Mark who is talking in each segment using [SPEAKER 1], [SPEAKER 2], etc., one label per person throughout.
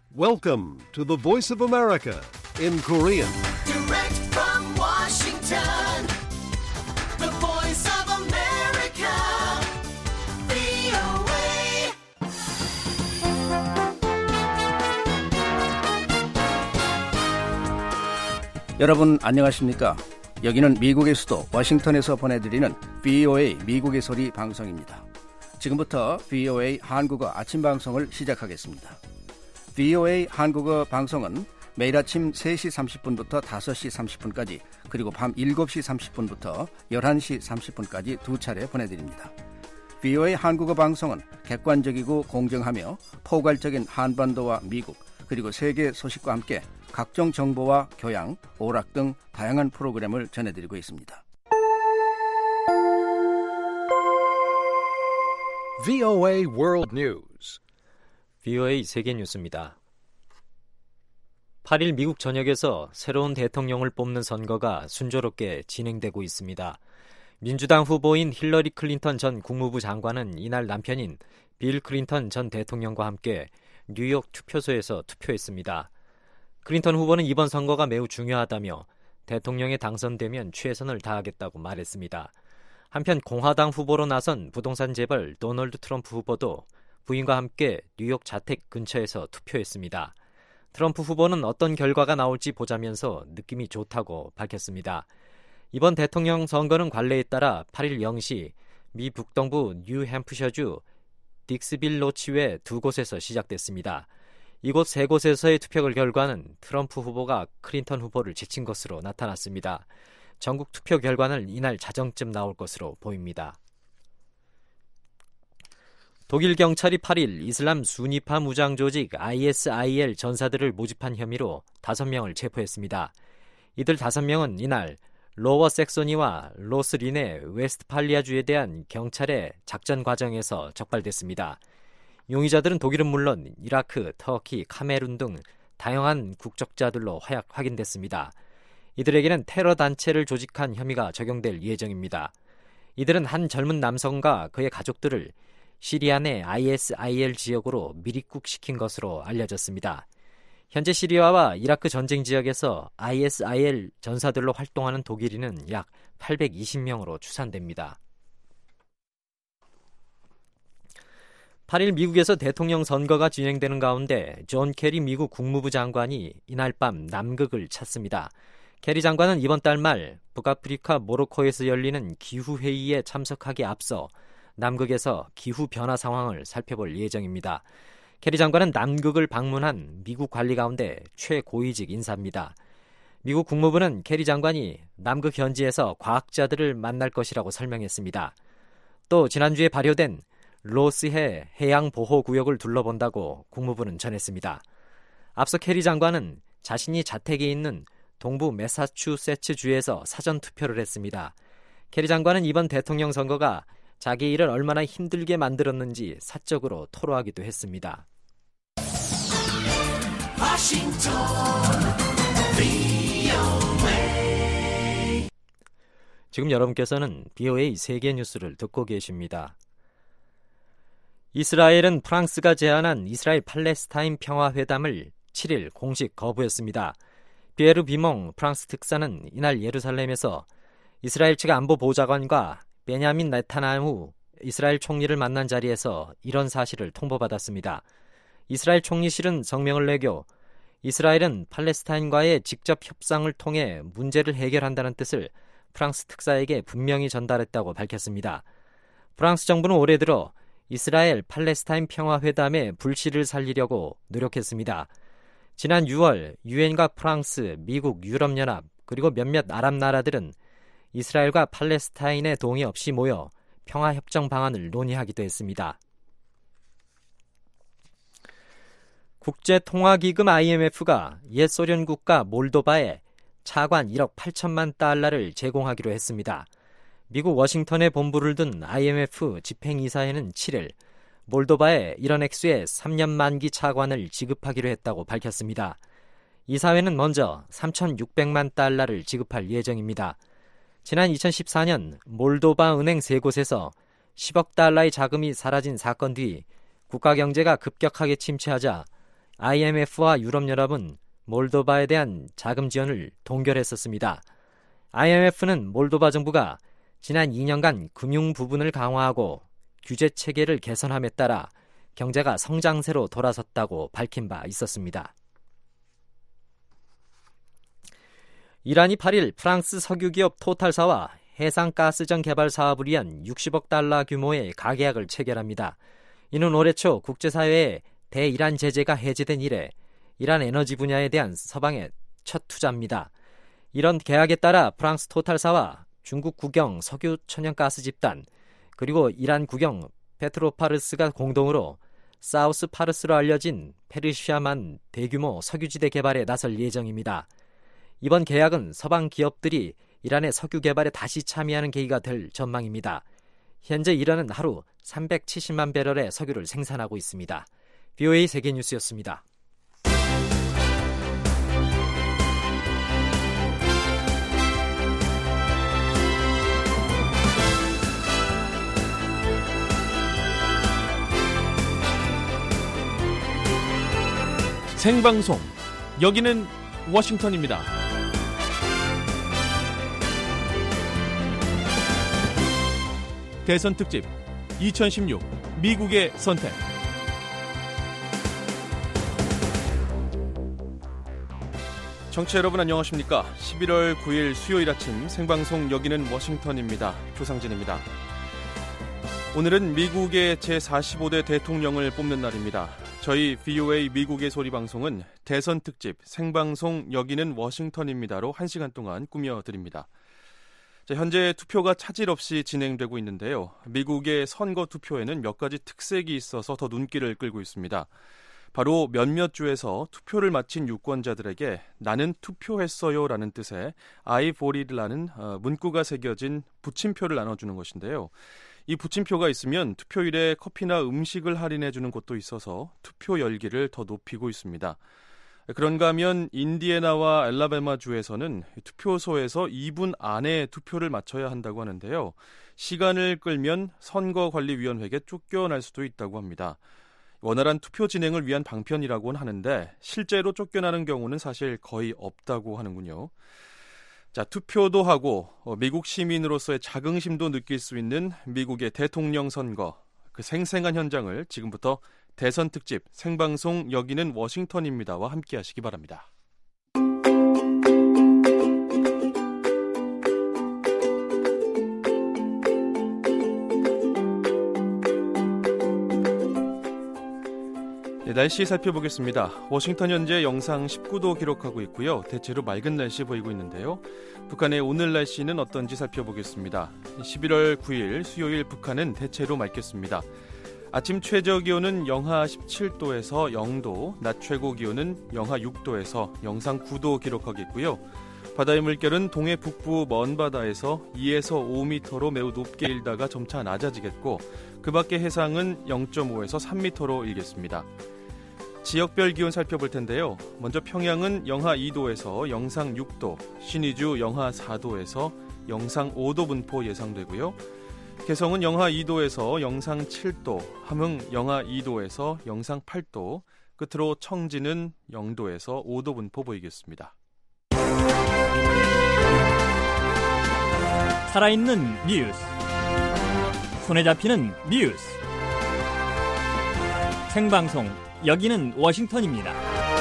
[SPEAKER 1] Welcome to the Voice of America in Korean.
[SPEAKER 2] Direct from Washington, the Voice of America, VOA.
[SPEAKER 3] 여러분 안녕하십니까? 여기는 미국의 수도 워싱턴에서 보내드리는 VOA 미국의 소리 방송입니다. 지금부터 VOA 한국어 아침 방송을 시작하겠습니다. VOA 한국어 방송은 매일 아침 3시 30분부터 5시 30분까지 그리고 밤 7시 30분부터 11시 30분까지 두 차례 보내드립니다. VOA 한국어 방송은 객관적이고 공정하며 포괄적인 한반도와 미국 그리고 세계 소식과 함께 각종 정보와 교양, 오락 등 다양한 프로그램을 전해드리고 있습니다.
[SPEAKER 1] VOA World News.
[SPEAKER 4] VOA 세계 뉴스입니다. 8일 미국 전역에서 새로운 대통령을 뽑는 선거가 순조롭게 진행되고 있습니다. 민주당 후보인 힐러리 클린턴 전 국무부 장관은 이날 남편인 빌 클린턴 전 대통령과 함께 뉴욕 투표소에서 투표했습니다. 클린턴 후보는 이번 선거가 매우 중요하다며 대통령에 당선되면 최선을 다하겠다고 말했습니다. 한편 공화당 후보로 나선 부동산 재벌 도널드 트럼프 후보도 부인과 함께 뉴욕 자택 근처에서 투표했습니다. 트럼프 후보는 어떤 결과가 나올지 보자면서 느낌이 좋다고 밝혔습니다. 이번 대통령 선거는 관례에 따라 8일 0시 미 북동부 뉴햄프셔주 딕스빌 노치외 두 곳에서 시작됐습니다. 이곳 세 곳에서의 투표 결과는 트럼프 후보가 클린턴 후보를 제친 것으로 나타났습니다. 전국 투표 결과는 이날 자정쯤 나올 것으로 보입니다. 독일 경찰이 8일 이슬람 수니파 무장 조직 ISIL 전사들을 모집한 혐의로 5명을 체포했습니다. 이들 5명은 이날 로워 섹소니와 로스린의 웨스트팔리아주에 대한 경찰의 작전 과정에서 적발됐습니다. 용의자들은 독일은 물론 이라크, 터키, 카메룬 등 다양한 국적자들로 확인됐습니다. 이들에게는 테러 단체를 조직한 혐의가 적용될 예정입니다. 이들은 한 젊은 남성과 그의 가족들을 시리아 내 ISIL 지역으로 밀입국시킨 것으로 알려졌습니다. 현재 시리아와 이라크 전쟁 지역에서 ISIL 전사들로 활동하는 독일인은 약 820명으로 추산됩니다. 8일 미국에서 대통령 선거가 진행되는 가운데 존 케리 미국 국무부 장관이 이날 밤 남극을 찾습니다. 케리 장관은 이번 달 말 북아프리카 모로코에서 열리는 기후회의에 참석하기에 앞서 남극에서 기후변화 상황을 살펴볼 예정입니다. 케리 장관은 남극을 방문한 미국 관리 가운데 최고위직 인사입니다. 미국 국무부는 케리 장관이 남극 현지에서 과학자들을 만날 것이라고 설명했습니다. 또 지난주에 발효된 로스해 해양보호구역을 둘러본다고 국무부는 전했습니다. 앞서 케리 장관은 자신이 자택에 있는 동부 매사추세츠주에서 사전투표를 했습니다. 케리 장관은 이번 대통령 선거가 자기 일을 얼마나 힘들게 만들었는지 사적으로 토로하기도 했습니다. 지금 여러분께서는 VOA 세계 뉴스를 듣고 계십니다. 이스라엘은 프랑스가 제안한 이스라엘 팔레스타인 평화회담을 7일 공식 거부했습니다. 피에르 비몽 프랑스 특사는 이날 예루살렘에서 이스라엘 측 안보보좌관과 베냐민 네타냐후 이스라엘 총리를 만난 자리에서 이런 사실을 통보받았습니다. 이스라엘 총리실은 성명을 내교 이스라엘은 팔레스타인과의 직접 협상을 통해 문제를 해결한다는 뜻을 프랑스 특사에게 분명히 전달했다고 밝혔습니다. 프랑스 정부는 올해 들어 이스라엘 팔레스타인 평화회담의 불씨를 살리려고 노력했습니다. 지난 6월 유엔과 프랑스, 미국, 유럽연합 그리고 몇몇 아랍 나라들은 이스라엘과 팔레스타인의 동의 없이 모여 평화협정 방안을 논의하기도 했습니다. 국제통화기금 IMF가 옛 소련 국가 몰도바에 차관 1억 8천만 달러를 제공하기로 했습니다. 미국 워싱턴에 본부를 둔 IMF 집행이사회는 7일 몰도바에 이런 액수의 3년 만기 차관을 지급하기로 했다고 밝혔습니다. 이사회는 먼저 3,600만 달러를 지급할 예정입니다. 지난 2014년 몰도바 은행 3곳에서 10억 달러의 자금이 사라진 사건 뒤 국가 경제가 급격하게 침체하자 IMF와 유럽연합은 몰도바에 대한 자금 지원을 동결했었습니다. IMF는 몰도바 정부가 지난 2년간 금융 부분을 강화하고 규제 체계를 개선함에 따라 경제가 성장세로 돌아섰다고 밝힌 바 있었습니다. 이란이 8일 프랑스 석유기업 토탈사와 해상가스전 개발 사업을 위한 60억 달러 규모의 가계약을 체결합니다. 이는 올해 초 국제사회의 대이란 제재가 해제된 이래 이란 에너지 분야에 대한 서방의 첫 투자입니다. 이런 계약에 따라 프랑스 토탈사와 중국 국영 석유 천연가스 집단 그리고 이란 국영 페트로파르스가 공동으로 사우스 파르스로 알려진 페르시아만 대규모 석유지대 개발에 나설 예정입니다. 이번 계약은 서방 기업들이 이란의 석유 개발에 다시 참여하는 계기가 될 전망입니다. 현재 이란은 하루 370만 배럴의 석유를 생산하고 있습니다. VOA 세계뉴스였습니다.
[SPEAKER 5] 생방송, 여기는 워싱턴입니다. 대선 특집 2016 미국의 선택. 청취자 여러분 안녕하십니까? 11월 9일 수요일 아침 생방송 여기는 워싱턴입니다. 조상진입니다. 오늘은 미국의 제45대 대통령을 뽑는 날입니다. 저희 VOA 미국의 소리 방송은 대선 특집 생방송 여기는 워싱턴입니다로 1시간 동안 꾸며드립니다. 현재 투표가 차질 없이 진행되고 있는데요. 미국의 선거 투표에는 몇 가지 특색이 있어서 더 눈길을 끌고 있습니다. 바로 몇몇 주에서 투표를 마친 유권자들에게 나는 투표했어요 라는 뜻의 I voted라는 문구가 새겨진 붙임표를 나눠주는 것인데요. 이 붙임표가 있으면 투표일에 커피나 음식을 할인해주는 곳도 있어서 투표 열기를 더 높이고 있습니다. 그런가 하면 인디애나와 알라바마 주에서는 투표소에서 2분 안에 투표를 마쳐야 한다고 하는데요. 시간을 끌면 선거관리위원회에 쫓겨날 수도 있다고 합니다. 원활한 투표 진행을 위한 방편이라고는 하는데 실제로 쫓겨나는 경우는 사실 거의 없다고 하는군요. 자, 투표도 하고 미국 시민으로서의 자긍심도 느낄 수 있는 미국의 대통령 선거, 그 생생한 현장을 지금부터 대선 특집 생방송 여기는 워싱턴입니다와 함께 하시기 바랍니다. 네, 날씨 살펴보겠습니다. 워싱턴 현재 영상 19도 기록하고 있고요. 대체로 맑은 날씨 보이고 있는데요. 북한의 오늘 날씨는 어떤지 살펴보겠습니다. 11월 9일 수요일 북한은 대체로 맑겠습니다. 아침 최저 기온은 영하 17도에서 0도, 낮 최고 기온은 영하 6도에서 영상 9도 기록하겠고요. 바다의 물결은 동해 북부 먼 바다에서 2에서 5m로 매우 높게 일다가 점차 낮아지겠고 그 밖의 해상은 0.5에서 3m로 일겠습니다. 지역별 기온 살펴볼 텐데요. 먼저 평양은 영하 2도에서 영상 6도, 신의주 영하 4도에서 영상 5도 분포 예상되고요. 개성은 영하 2도에서 영상 7도, 함흥 영하 2도에서 영상 8도, 끝으로 청진은 0도에서 5도 분포 보이겠습니다.
[SPEAKER 6] 살아있는 뉴스, 손에 잡히는 뉴스, 생방송 여기는 워싱턴입니다.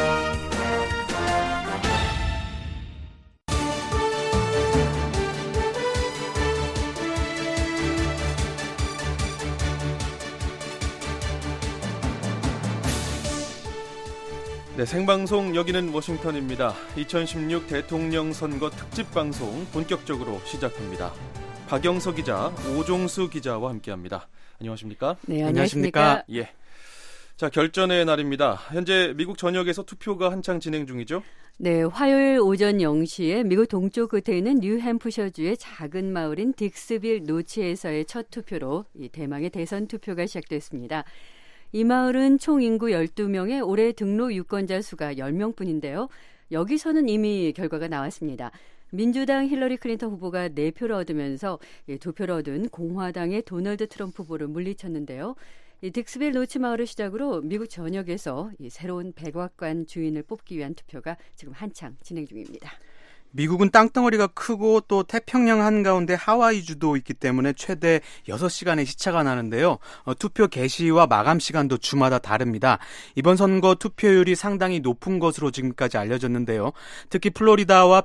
[SPEAKER 5] 네, 생방송 여기는 워싱턴입니다. 2016 대통령 선거 특집 방송 본격적으로 시작합니다. 박영서 기자, 오종수 기자와 함께합니다. 안녕하십니까?
[SPEAKER 7] 네, 안녕하십니까?
[SPEAKER 5] 예. 자, 결전의 날입니다. 현재 미국 전역에서 투표가 한창 진행 중이죠?
[SPEAKER 7] 네, 화요일 오전 0시에 미국 동쪽 끝에 있는 뉴햄프셔주의 작은 마을인 딕스빌 노치에서의 첫 투표로 이 대망의 대선 투표가 시작됐습니다. 이 마을은 총 인구 12명의 올해 등록 유권자 수가 10명뿐인데요. 여기서는 이미 결과가 나왔습니다. 민주당 힐러리 클린턴 후보가 4표를 얻으면서 2표를 얻은 공화당의 도널드 트럼프 후보를 물리쳤는데요. 이 딕스빌 노치 마을을 시작으로 미국 전역에서 이 새로운 백악관 주인을 뽑기 위한 투표가 지금 한창 진행 중입니다.
[SPEAKER 8] 미국은 땅덩어리가 크고 또 태평양 한가운데 하와이주도 있기 때문에 최대 6시간의 시차가 나는데요. 투표 개시와 마감 시간도 주마다 다릅니다. 이번 선거 투표율이 상당히 높은 것으로 지금까지 알려졌는데요. 특히 플로리다와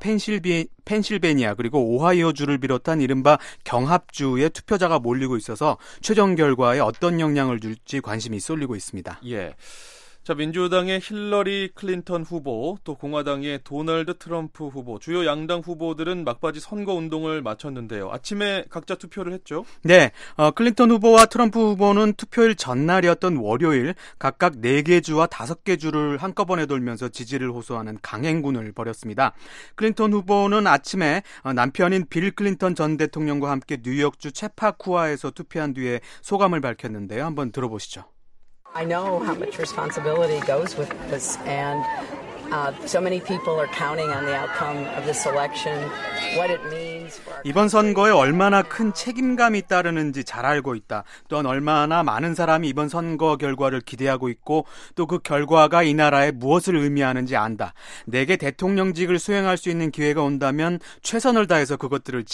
[SPEAKER 8] 펜실베니아 그리고 오하이오주를 비롯한 이른바 경합주에 투표자가 몰리고 있어서 최종 결과에 어떤 영향을 줄지 관심이 쏠리고 있습니다.
[SPEAKER 5] 예. 자, 민주당의 힐러리 클린턴 후보, 또 공화당의 도널드 트럼프 후보, 주요 양당 후보들은 막바지 선거 운동을 마쳤는데요. 아침에 각자 투표를 했죠?
[SPEAKER 8] 네, 클린턴 후보와 트럼프 후보는 투표일 전날이었던 월요일 각각 4개 주와 5개 주를 한꺼번에 돌면서 지지를 호소하는 강행군을 벌였습니다. 클린턴 후보는 아침에 남편인 빌 클린턴 전 대통령과 함께 뉴욕주 체파쿠아에서 투표한 뒤에 소감을 밝혔는데요. 한번 들어보시죠.
[SPEAKER 9] I know how much responsibility goes with this, and so many people are counting on the outcome of this election, what it means for our
[SPEAKER 8] 이번 선거에 얼마나 큰 책임감이 따르는지 잘 알고 있다. 또한 얼마나 많은 사람이 이번 선거 결과를 기대하고 있고 또 그 결과가 이 나라에 무엇을 의미하는지 안다. 내게 대통령직을 수행할 수 있는 기회가 온다면 최선을 다해서 그것들을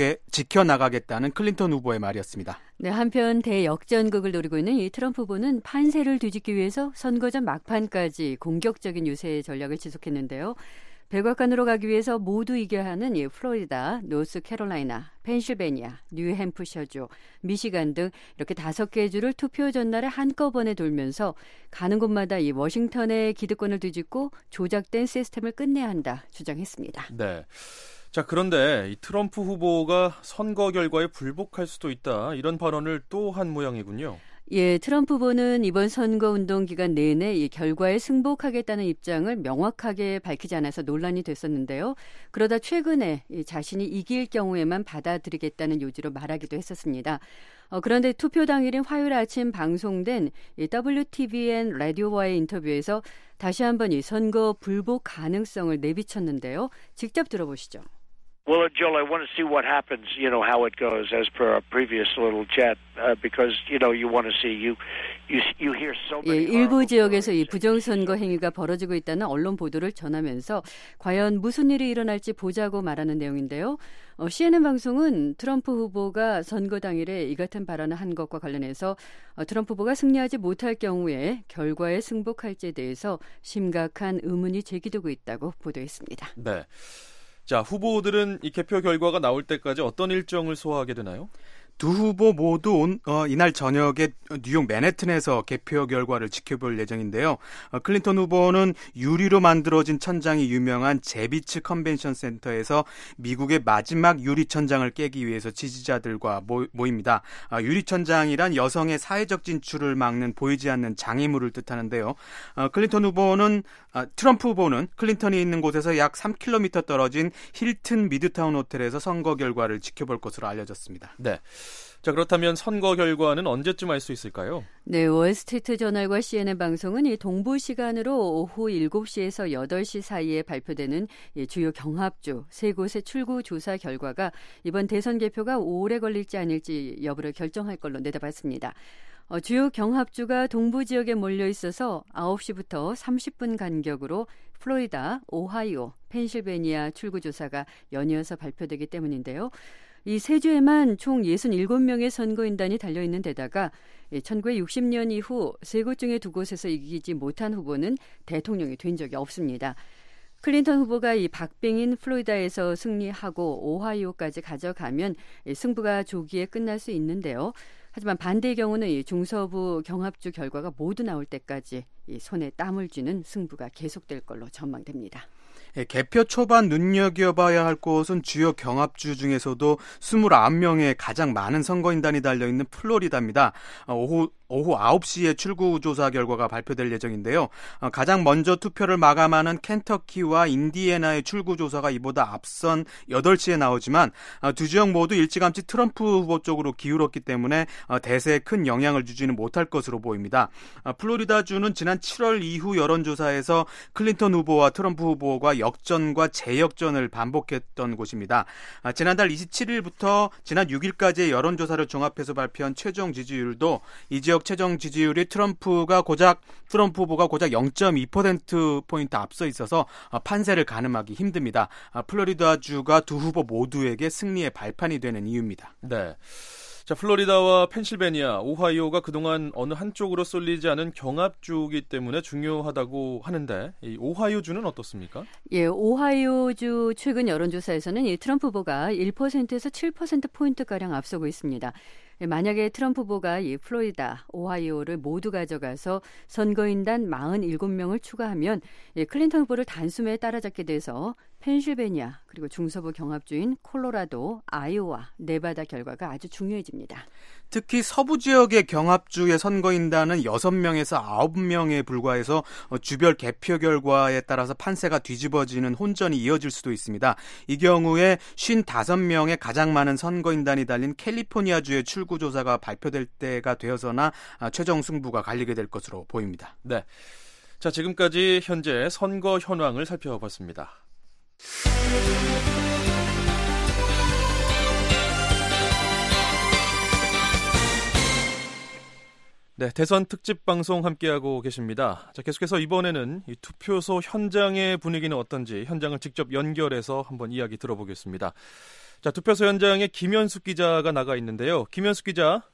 [SPEAKER 8] 지켜나가겠다는 클린턴 후보의 말이었습니다.
[SPEAKER 7] 네, 한편 대역전극을 노리고 있는 이 트럼프 후보는 판세를 뒤집기 위해서 선거전 막판까지 공격적인 유세 전략을 지속했는데요. 백악관으로 가기 위해서 모두 이겨야 하는 이 플로리다, 노스캐롤라이나, 펜실베니아, 뉴햄프셔주, 미시간 등 이렇게 5개 주를 투표 전날에 한꺼번에 돌면서 가는 곳마다 이 워싱턴의 기득권을 뒤집고 조작된 시스템을 끝내야 한다 주장했습니다.
[SPEAKER 5] 네. 자, 그런데 이 트럼프 후보가 선거 결과에 불복할 수도 있다. 이런 발언을 또 한 모양이군요.
[SPEAKER 7] 예, 트럼프 후보는 이번 선거운동 기간 내내 이 결과에 승복하겠다는 입장을 명확하게 밝히지 않아서 논란이 됐었는데요. 그러다 최근에 자신이 이길 경우에만 받아들이겠다는 요지로 말하기도 했었습니다. 그런데 투표 당일인 화요일 아침 방송된 이 WTVN 라디오와의 인터뷰에서 다시 한번 이 선거 불복 가능성을 내비쳤는데요. 직접 들어보시죠.
[SPEAKER 10] Well, Joel, I want to see what happens, how it goes as per our previous little chat, because, you want to see, you hear so many.
[SPEAKER 7] 예, 일부 지역에서 이 부정선거 행위가 벌어지고 있다는 언론 보도를 전하면서 과연 무슨 일이 일어날지 보자고 말하는 내용인데요. CNN 방송은 트럼프 후보가 선거 당일에 이 같은 발언을 한 것과 관련해서 트럼프 후보가 승리하지 못할 경우에 결과에 승복할지에 대해서 심각한 의문이 제기되고 있다고 보도했습니다.
[SPEAKER 5] 네. 자, 후보들은 이 개표 결과가 나올 때까지 어떤 일정을 소화하게 되나요?
[SPEAKER 8] 두 후보 모두 이날 저녁에 뉴욕 맨해튼에서 개표 결과를 지켜볼 예정인데요. 클린턴 후보는 유리로 만들어진 천장이 유명한 제비츠 컨벤션 센터에서 미국의 마지막 유리 천장을 깨기 위해서 지지자들과 모입니다. 유리 천장이란 여성의 사회적 진출을 막는 보이지 않는 장애물을 뜻하는데요. 트럼프 후보는 클린턴이 있는 곳에서 약 3km 떨어진 힐튼 미드타운 호텔에서 선거 결과를 지켜볼 것으로 알려졌습니다.
[SPEAKER 5] 네. 자, 그렇다면 선거 결과는 언제쯤 알 수 있을까요?
[SPEAKER 7] 네, 월스트리트 저널과 CNN 방송은 이 동부 시간으로 오후 7시에서 8시 사이에 발표되는 주요 경합주 3곳의 출구 조사 결과가 이번 대선 개표가 오래 걸릴지 아닐지 여부를 결정할 걸로 내다봤습니다. 주요 경합주가 동부 지역에 몰려 있어서 9시부터 30분 간격으로 플로리다, 오하이오, 펜실베니아 출구 조사가 연이어서 발표되기 때문인데요. 이 세 주에만 총 67명의 선거인단이 달려있는 데다가 1960년 이후 3곳 중에 2곳에서 이기지 못한 후보는 대통령이 된 적이 없습니다. 클린턴 후보가 이 박빙인 플로리다에서 승리하고 오하이오까지 가져가면 승부가 조기에 끝날 수 있는데요. 하지만 반대의 경우는 이 중서부 경합주 결과가 모두 나올 때까지 이 손에 땀을 쥐는 승부가 계속될 걸로 전망됩니다.
[SPEAKER 8] 개표 초반 눈여겨봐야 할 곳은 주요 경합주 중에서도 29명의 가장 많은 선거인단이 달려있는 플로리다입니다. 오후 9시에 출구조사 결과가 발표될 예정인데요. 가장 먼저 투표를 마감하는 켄터키와 인디애나의 출구조사가 이보다 앞선 8시에 나오지만 두 지역 모두 일찌감치 트럼프 후보 쪽으로 기울었기 때문에 대세에 큰 영향을 주지는 못할 것으로 보입니다. 플로리다주는 지난 7월 이후 여론조사에서 클린턴 후보와 트럼프 후보가 역전과 재역전을 반복했던 곳입니다. 지난달 27일부터 지난 6일까지의 여론조사를 종합해서 발표한 최종 지지율도 이 지역 전국 최종 지지율이 트럼프 후보가 고작 0.2%포인트 앞서 있어서 판세를 가늠하기 힘듭니다. 플로리다주가 두 후보 모두에게 승리의 발판이 되는 이유입니다.
[SPEAKER 5] 네. 자, 플로리다와 펜실베니아, 오하이오가 그동안 어느 한쪽으로 쏠리지 않은 경합주이기 때문에 중요하다고 하는데 이 오하이오주는 어떻습니까?
[SPEAKER 7] 예, 오하이오주 최근 여론조사에서는 이 트럼프 후보가 1%에서 7%포인트가량 앞서고 있습니다. 만약에 트럼프 후보가 이 플로리다, 오하이오를 모두 가져가서 선거인단 47명을 추가하면 클린턴 후보를 단숨에 따라잡게 돼서 펜실베니아 그리고 중서부 경합주인 콜로라도, 아이오와, 네바다 결과가 아주 중요해집니다.
[SPEAKER 8] 특히 서부 지역의 경합주의 선거인단은 6명에서 9명에 불과해서 주별 개표 결과에 따라서 판세가 뒤집어지는 혼전이 이어질 수도 있습니다. 이 경우에 55명의 가장 많은 선거인단이 달린 캘리포니아주의 출구조사가 발표될 때가 되어서나 최종 승부가 갈리게 될 것으로 보입니다.
[SPEAKER 5] 네. 자, 지금까지 현재 선거 현황을 살펴봤습니다. 네, 대선 특집 방송 함께하고 계십니다. 자, 계속해서 이번에는 이 투표소 현장의 분위기는 어떤지 현장을 직접 연결해서 한번 이야기 들어보겠습니다. 자, 투표소 현장에 김현숙 기자가 나가 있는데요. 김현숙 기자.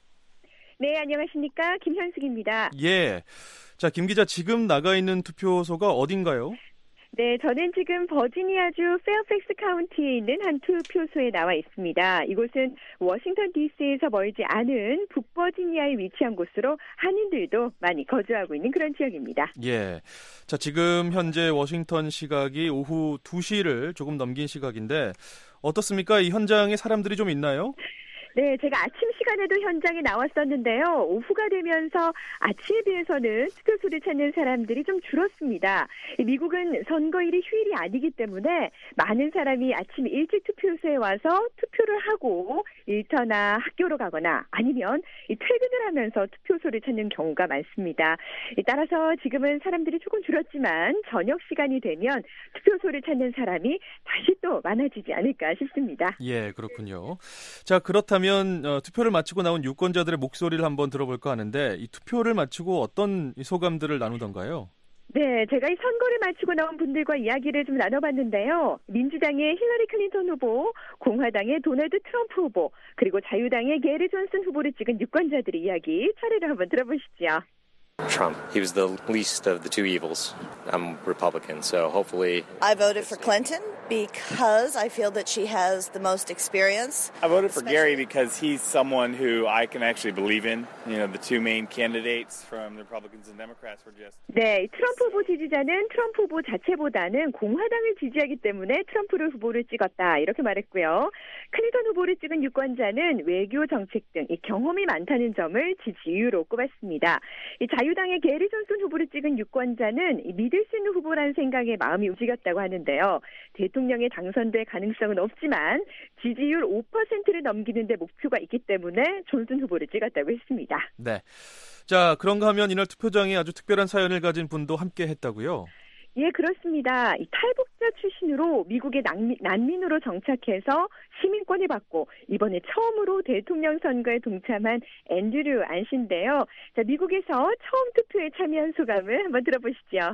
[SPEAKER 11] 네, 안녕하십니까. 김현숙입니다.
[SPEAKER 5] 예. 자, 김 기자, 지금 나가 있는 투표소가 어딘가요?
[SPEAKER 11] 네, 저는 지금 버지니아주 페어팩스 카운티에 있는 한 투표소에 나와 있습니다. 이곳은 워싱턴 DC에서 멀지 않은 북버지니아에 위치한 곳으로 한인들도 많이 거주하고 있는 그런 지역입니다.
[SPEAKER 5] 예. 자, 지금 현재 워싱턴 시각이 오후 2시를 조금 넘긴 시각인데 어떻습니까? 이 현장에 사람들이 좀 있나요?
[SPEAKER 11] 네, 제가 아침 시간에도 현장에 나왔었는데요. 오후가 되면서 아침에 비해서는 투표소를 찾는 사람들이 좀 줄었습니다. 미국은 선거일이 휴일이 아니기 때문에 많은 사람이 아침 일찍 투표소에 와서 투표를 하고 일터나 학교로 가거나 아니면 퇴근을 하면서 투표소를 찾는 경우가 많습니다. 따라서 지금은 사람들이 조금 줄었지만 저녁 시간이 되면 투표소를 찾는 사람이 다시 또 많아지지 않을까 싶습니다.
[SPEAKER 5] 예, 그렇군요. 자, 그렇다면 투표를 마치고 나온 유권자들의 목소리를 한번 들어볼까 하는데 이 투표를 마치고 어떤 소감들을 나누던가요?
[SPEAKER 11] 네, 제가 이 선거를 마치고 나온 분들과 이야기를 좀 나눠봤는데요. 민주당의 힐러리 클린턴 후보, 공화당의 도널드 트럼프 후보, 그리고 자유당의 게리 존슨 후보를 찍은 유권자들의 이야기 차례로 한번 들어보시죠.
[SPEAKER 12] Trump. He was the least of the two evils. I'm Republican, so hopefully...
[SPEAKER 13] I voted for Clinton because I feel that she has the most experience.
[SPEAKER 14] I voted for Gary because he's someone who I can actually believe in. You know, the two main candidates from the Republicans and Democrats were just...
[SPEAKER 11] 네, 트럼프 후보 지지자는 트럼프 후보 자체보다는 공화당을 지지하기 때문에 트럼프 후보를 찍었다. 이렇게 말했고요. 클린턴 후보를 찍은 유권자는 외교 정책 등 이 경험이 많다는 점을 지지 이유로 꼽았습니다. 이 자유당의 게리 존슨 후보를 찍은 유권자는 믿을 수 있는 후보라는 생각에 마음이 움직였다고 하는데요. 대통령에 당선될 가능성은 없지만 지지율 5%를 넘기는 데 목표가 있기 때문에 존슨 후보를 찍었다고 했습니다.
[SPEAKER 5] 네. 자, 그런가 하면 이날 투표장에 아주 특별한 사연을 가진 분도 함께 했다고요?
[SPEAKER 11] 예, 그렇습니다. 이 탈북자 출신으로 미국의 난민으로 정착해서 시민권을 받고 이번에 처음으로 대통령 선거에 동참한 앤드류 안 씨인데요. 자, 미국에서 처음 투표에 참여한 소감을 한번 들어보시죠.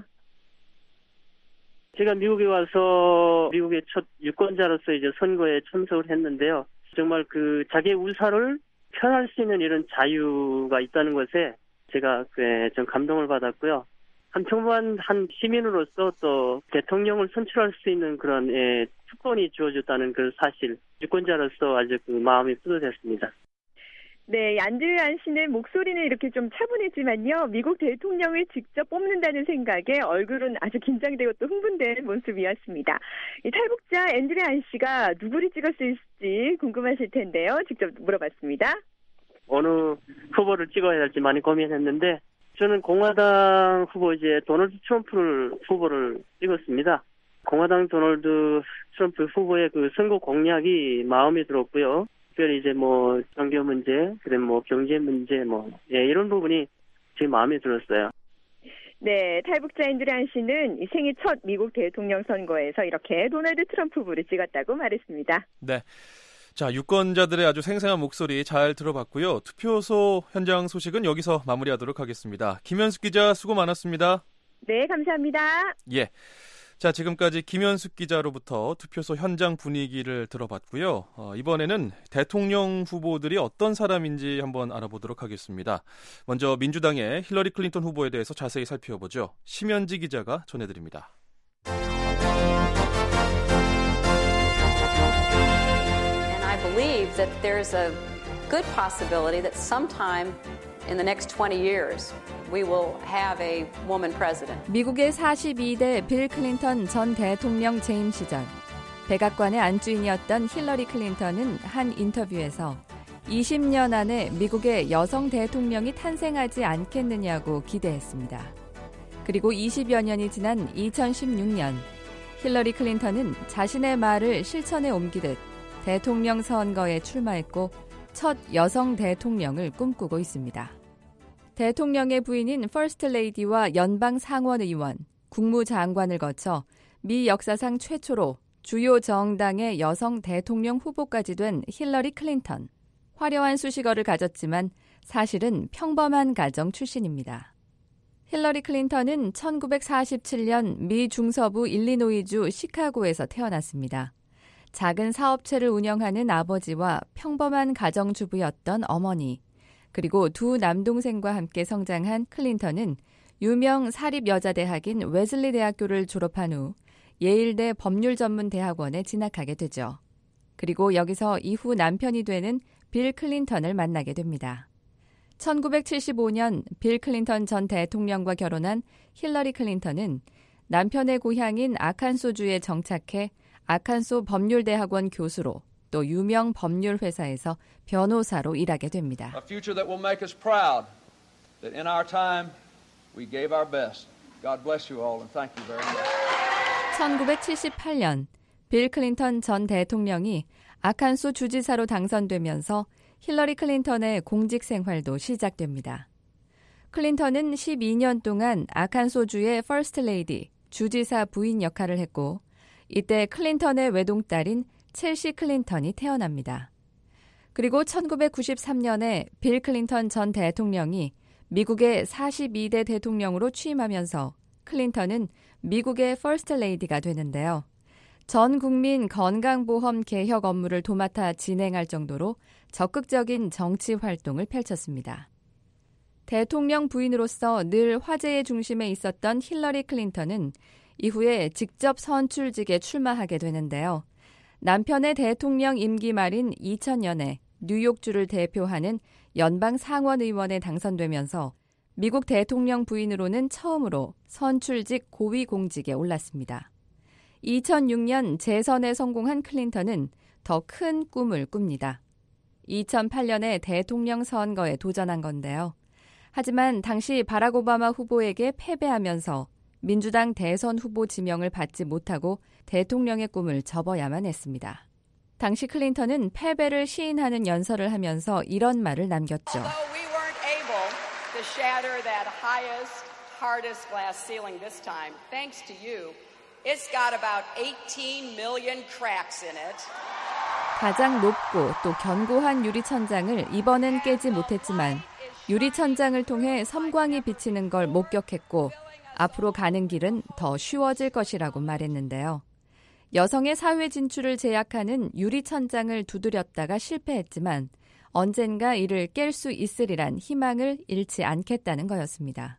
[SPEAKER 15] 제가 미국에 와서 미국의 첫 유권자로서 이제 선거에 참석을 했는데요. 정말 그 자기의 의사를 표현할 수 있는 이런 자유가 있다는 것에 제가 좀 감동을 받았고요. 한평범한 한 시민으로서 또 대통령을 선출할 수 있는 그런 특권이 주어졌다는 그 사실, 유권자로서 아주 그 마음이 뿌듯했습니다.
[SPEAKER 11] 네, 앤드류 안 씨는 목소리는 이렇게 좀 차분했지만요. 미국 대통령을 직접 뽑는다는 생각에 얼굴은 아주 긴장되고 또 흥분된 모습이었습니다. 이 탈북자 앤드류 안 씨가 누구를 찍었을지 궁금하실 텐데요. 직접 물어봤습니다.
[SPEAKER 15] 어느 후보를 찍어야 할지 많이 고민했는데 저는 공화당 후보 이제 도널드 트럼프 후보를 찍었습니다. 공화당 도널드 트럼프 후보의 그 선거 공약이 마음에 들었고요. 특별히 이제 뭐 종교 문제, 그다음 뭐 경제 문제, 이런 부분이 제 마음에 들었어요.
[SPEAKER 11] 네, 탈북자 앤드류 안 씨는 이 생애 첫 미국 대통령 선거에서 이렇게 도널드 트럼프 후보를 찍었다고 말했습니다.
[SPEAKER 5] 네. 자, 유권자들의 아주 생생한 목소리 잘 들어봤고요. 투표소 현장 소식은 여기서 마무리하도록 하겠습니다. 김현숙 기자 수고 많았습니다.
[SPEAKER 11] 네, 감사합니다.
[SPEAKER 5] 예. 자, 지금까지 김현숙 기자로부터 투표소 현장 분위기를 들어봤고요. 이번에는 대통령 후보들이 어떤 사람인지 한번 알아보도록 하겠습니다. 먼저 민주당의 힐러리 클린턴 후보에 대해서 자세히 살펴보죠. 심현지 기자가 전해드립니다.
[SPEAKER 16] And I believe that there's a good possibility that sometime in the next 20 years we will have a woman president.
[SPEAKER 17] 미국의 42대 빌 클린턴 전 대통령 재임 시절 백악관의 안주인이었던 힐러리 클린턴은 한 인터뷰에서 20년 안에 미국의 여성 대통령이 탄생하지 않겠느냐고 기대했습니다. 그리고 20여 년이 지난 2016년 힐러리 클린턴은 자신의 말을 실천에 옮기듯 대통령 선거에 출마했고 첫 여성 대통령을 꿈꾸고 있습니다. 대통령의 부인인 퍼스트 레이디와 연방 상원의원, 국무장관을 거쳐 미 역사상 최초로 주요 정당의 여성 대통령 후보까지 된 힐러리 클린턴. 화려한 수식어를 가졌지만 사실은 평범한 가정 출신입니다. 힐러리 클린턴은 1947년 미 중서부 일리노이주 시카고에서 태어났습니다. 작은 사업체를 운영하는 아버지와 평범한 가정주부였던 어머니, 그리고 두 남동생과 함께 성장한 클린턴은 유명 사립여자대학인 웨슬리 대학교를 졸업한 후 예일대 법률전문대학원에 진학하게 되죠. 그리고 여기서 이후 남편이 되는 빌 클린턴을 만나게 됩니다. 1975년 빌 클린턴 전 대통령과 결혼한 힐러리 클린턴은 남편의 고향인 아칸소주에 정착해 아칸소 법률대학원 교수로 또 유명 법률회사에서 변호사로 일하게 됩니다.
[SPEAKER 18] A future that will make us proud that in our time we gave our best. God bless you all and thank you very much.
[SPEAKER 17] 1978년 빌 클린턴 전 대통령이 아칸소 주지사로 당선되면서 힐러리 클린턴의 공직 생활도 시작됩니다. 클린턴은 12년 동안 아칸소주의 퍼스트 레이디, 주지사 부인 역할을 했고 이때 클린턴의 외동딸인 첼시 클린턴이 태어납니다. 그리고 1993년에 빌 클린턴 전 대통령이 미국의 42대 대통령으로 취임하면서 클린턴은 미국의 퍼스트 레이디가 되는데요. 전 국민 건강보험 개혁 업무를 도맡아 진행할 정도로 적극적인 정치 활동을 펼쳤습니다. 대통령 부인으로서 늘 화제의 중심에 있었던 힐러리 클린턴은 이후에 직접 선출직에 출마하게 되는데요. 남편의 대통령 임기 말인 2000년에 뉴욕주를 대표하는 연방 상원의원에 당선되면서 미국 대통령 부인으로는 처음으로 선출직 고위공직에 올랐습니다. 2006년 재선에 성공한 클린턴은 더 큰 꿈을 꿉니다. 2008년에 대통령 선거에 도전한 건데요. 하지만 당시 바락 오바마 후보에게 패배하면서 민주당 대선 후보 지명을 받지 못하고 대통령의 꿈을 접어야만 했습니다. 당시 클린턴은 패배를 시인하는 연설을 하면서 이런 말을 남겼죠.
[SPEAKER 9] We weren't able to shatter that highest, hardest glass ceiling this time. Thanks to you, it's got about 18 million cracks in it.
[SPEAKER 17] 가장 높고 또 견고한 유리천장을 이번엔 깨지 못했지만 유리천장을 통해 섬광이 비치는 걸 목격했고 앞으로 가는 길은 더 쉬워질 것이라고 말했는데요. 여성의 사회 진출을 제약하는 유리천장을 두드렸다가 실패했지만 언젠가 이를 깰 수 있으리란 희망을 잃지 않겠다는 거였습니다.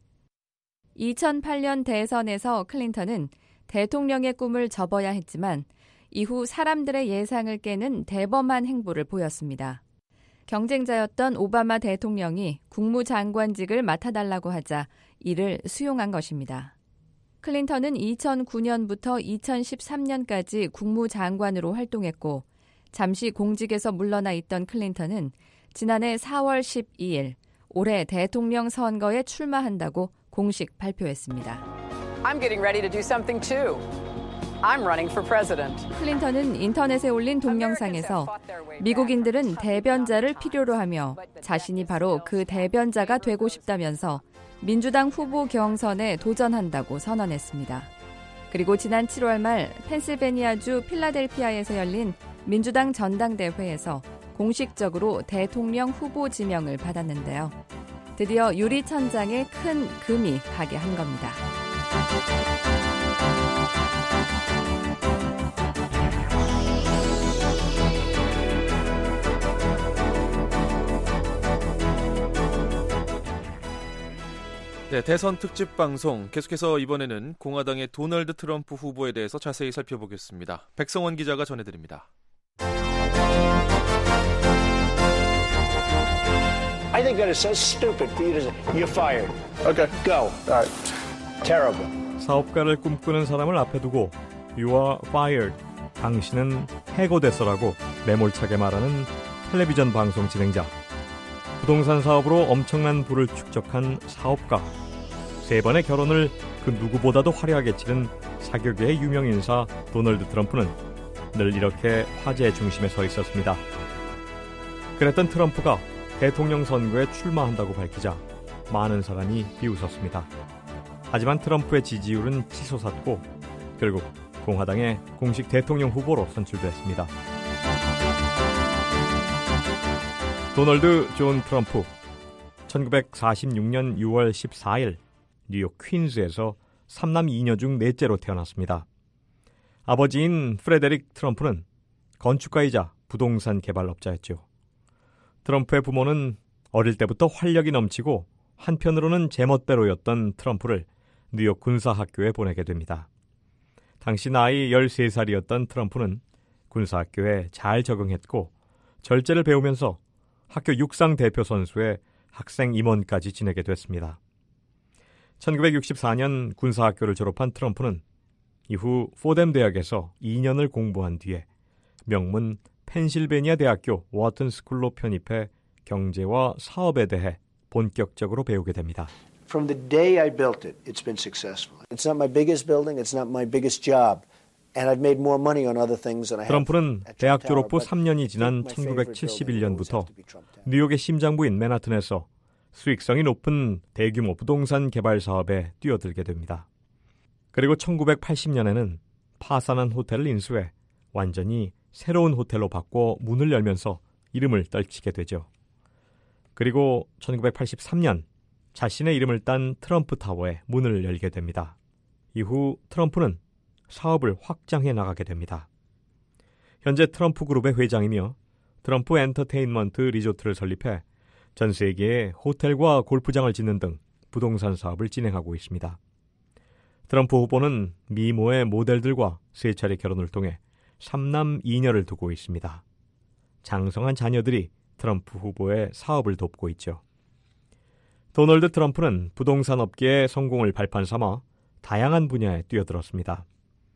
[SPEAKER 17] 2008년 대선에서 클린턴은 대통령의 꿈을 접어야 했지만 이후 사람들의 예상을 깨는 대범한 행보를 보였습니다. 경쟁자였던 오바마 대통령이 국무장관직을 맡아달라고 하자 이를 수용한 것입니다. 클린턴은 2009년부터 2013년까지 국무장관으로 활동했고 잠시 공직에서 물러나 있던 클린턴은 지난해 4월 12일 올해 대통령 선거에 출마한다고 공식 발표했습니다.
[SPEAKER 9] I'm getting ready to do something too. I'm running for president.
[SPEAKER 17] 클린턴은 인터넷에 올린 동영상에서 미국인들은 대변자를 필요로 하며 자신이 바로 그 대변자가 되고 싶다면서 민주당 후보 경선에 도전한다고 선언했습니다. 그리고 지난 7월 말 펜실베니아주 필라델피아에서 열린 민주당 전당대회에서 공식적으로 대통령 후보 지명을 받았는데요. 드디어 유리천장에 큰 금이 가게 한 겁니다.
[SPEAKER 5] 네, 대선 특집 방송 계속해서 이번에는 공화당의 도널드 트럼프 후보에 대해서 자세히 살펴보겠습니다. 백성원 기자가 전해드립니다.
[SPEAKER 19] I think that is so stupid for you to say, you're fired. Okay. Go. All right. Terrible.
[SPEAKER 20] 사업가를 꿈꾸는 사람을 앞에 두고 You are fired. 당신은 해고됐어라고 매몰차게 말하는 텔레비전 방송 진행자. 부동산 사업으로 엄청난 부를 축적한 사업가. 3번의 결혼을 그 누구보다도 화려하게 치른 사교계의 유명 인사 도널드 트럼프는 늘 이렇게 화제의 중심에 서 있었습니다. 그랬던 트럼프가 대통령 선거에 출마한다고 밝히자 많은 사람이 비웃었습니다. 하지만 트럼프의 지지율은 치솟았고 결국 공화당의 공식 대통령 후보로 선출됐습니다. 도널드 존 트럼프, 1946년 6월 14일 뉴욕 퀸즈에서 3남 2녀 중 넷째로 태어났습니다. 아버지인 프레데릭 트럼프는 건축가이자 부동산 개발업자였죠. 트럼프의 부모는 어릴 때부터 활력이 넘치고 한편으로는 제멋대로였던 트럼프를 뉴욕 군사학교에 보내게 됩니다. 당시 나이 13살이었던 트럼프는 군사학교에 잘 적응했고 절제를 배우면서 학교 육상 대표 선수의 학생 임원까지 지내게 됐습니다. 1964년 군사학교를 졸업한 트럼프는 이후 포뎀 대학에서 2년을 공부한 뒤에 명문 펜실베니아 대학교 워튼 스쿨로 편입해 경제와 사업에 대해 본격적으로 배우게 됩니다.
[SPEAKER 19] From the day I built it, it's been successful. It's not my biggest building, it's not my biggest job. And I've made more money on other things than I have.
[SPEAKER 20] 트럼프는 대학 졸업 후 3년이 지난 1971년부터 뉴욕의 심장부인 맨하튼에서 수익성이 높은 대규모 부동산 개발 사업에 뛰어들게 됩니다. 그리고 1980년에는 파산한 호텔을 인수해 완전히 새로운 호텔로 바꿔 문을 열면서 이름을 떨치게 되죠. 그리고 1983년 자신의 이름을 딴 트럼프 타워에 문을 열게 됩니다. 이후 트럼프는 사업을 확장해 나가게 됩니다. 현재 트럼프 그룹의 회장이며 트럼프 엔터테인먼트 리조트를 설립해 전 세계에 호텔과 골프장을 짓는 등 부동산 사업을 진행하고 있습니다. 트럼프 후보는 미모의 모델들과 3차례 결혼을 통해 3남 2녀를 두고 있습니다. 장성한 자녀들이 트럼프 후보의 사업을 돕고 있죠. 도널드 트럼프는 부동산 업계의 성공을 발판 삼아 다양한 분야에 뛰어들었습니다.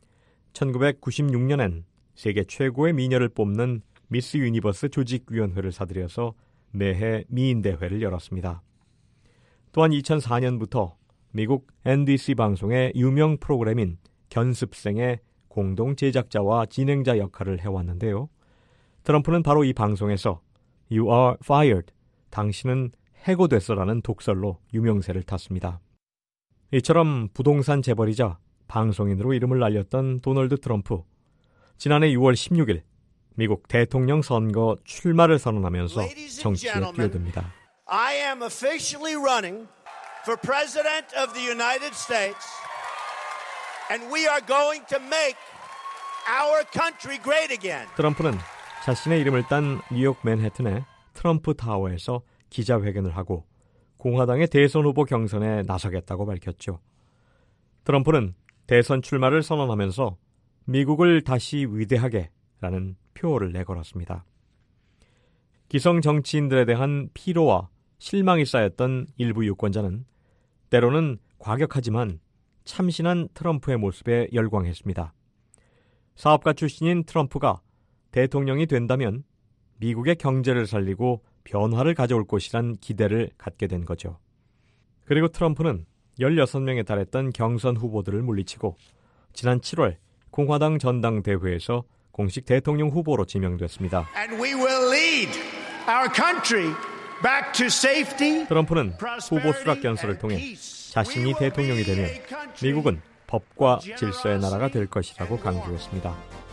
[SPEAKER 20] 1996년엔 세계 최고의 미녀를 뽑는 미스 유니버스 조직위원회를 사들여서 매해 미인대회를 열었습니다. 또한 2004년부터 미국 NBC 방송의 유명 프로그램인 견습생의 공동 제작자와 진행자 역할을 해왔는데요. 트럼프는 바로 이 방송에서 You are fired, 당신은 해고됐어라는 독설로 유명세를 탔습니다. 이처럼 부동산 재벌이자 방송인으로 이름을 알렸던 도널드 트럼프, 지난해 6월 16일 미국 대통령 선거 출마를 선언하면서 정치에 뛰어듭니다.
[SPEAKER 19] I am officially running for President of the United States, and we are going to make our country great again.
[SPEAKER 20] 트럼프는 자신의 이름을 딴 뉴욕 맨해튼의 트럼프 타워에서 기자회견을 하고 공화당의 대선 후보 경선에 나서겠다고 밝혔죠. 트럼프는 대선 출마를 선언하면서 미국을 다시 위대하게 라는 표어를 내걸었습니다. 기성 정치인들에 대한 피로와 실망이 쌓였던 일부 유권자는 때로는 과격하지만 참신한 트럼프의 모습에 열광했습니다. 사업가 출신인 트럼프가 대통령이 된다면 미국의 경제를 살리고 변화를 가져올 것이란 기대를 갖게 된 거죠. 그리고 트럼프는 16명에 달했던 경선 후보들을 물리치고 지난 7월 공화당 전당대회에서 공식 대통령 후보로 지명됐습니다.
[SPEAKER 19] And we will lead our country back to safety.
[SPEAKER 20] 트럼프는 후보 수락 연설을 통해 자신이 대통령이 되면 미국은 법과 질서의 나라가 될 것이라고 강조했습니다.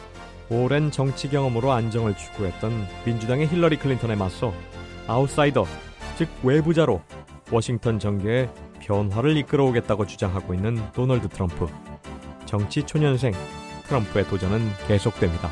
[SPEAKER 20] 오랜 정치 경험으로 안정을 추구했던 민주당의 힐러리 클린턴에 맞서 아웃사이더, 즉 외부자로 워싱턴 정계에 변화를 이끌어오겠다고 주장하고 있는 도널드 트럼프. 정치 초년생 트럼프의 도전은 계속됩니다.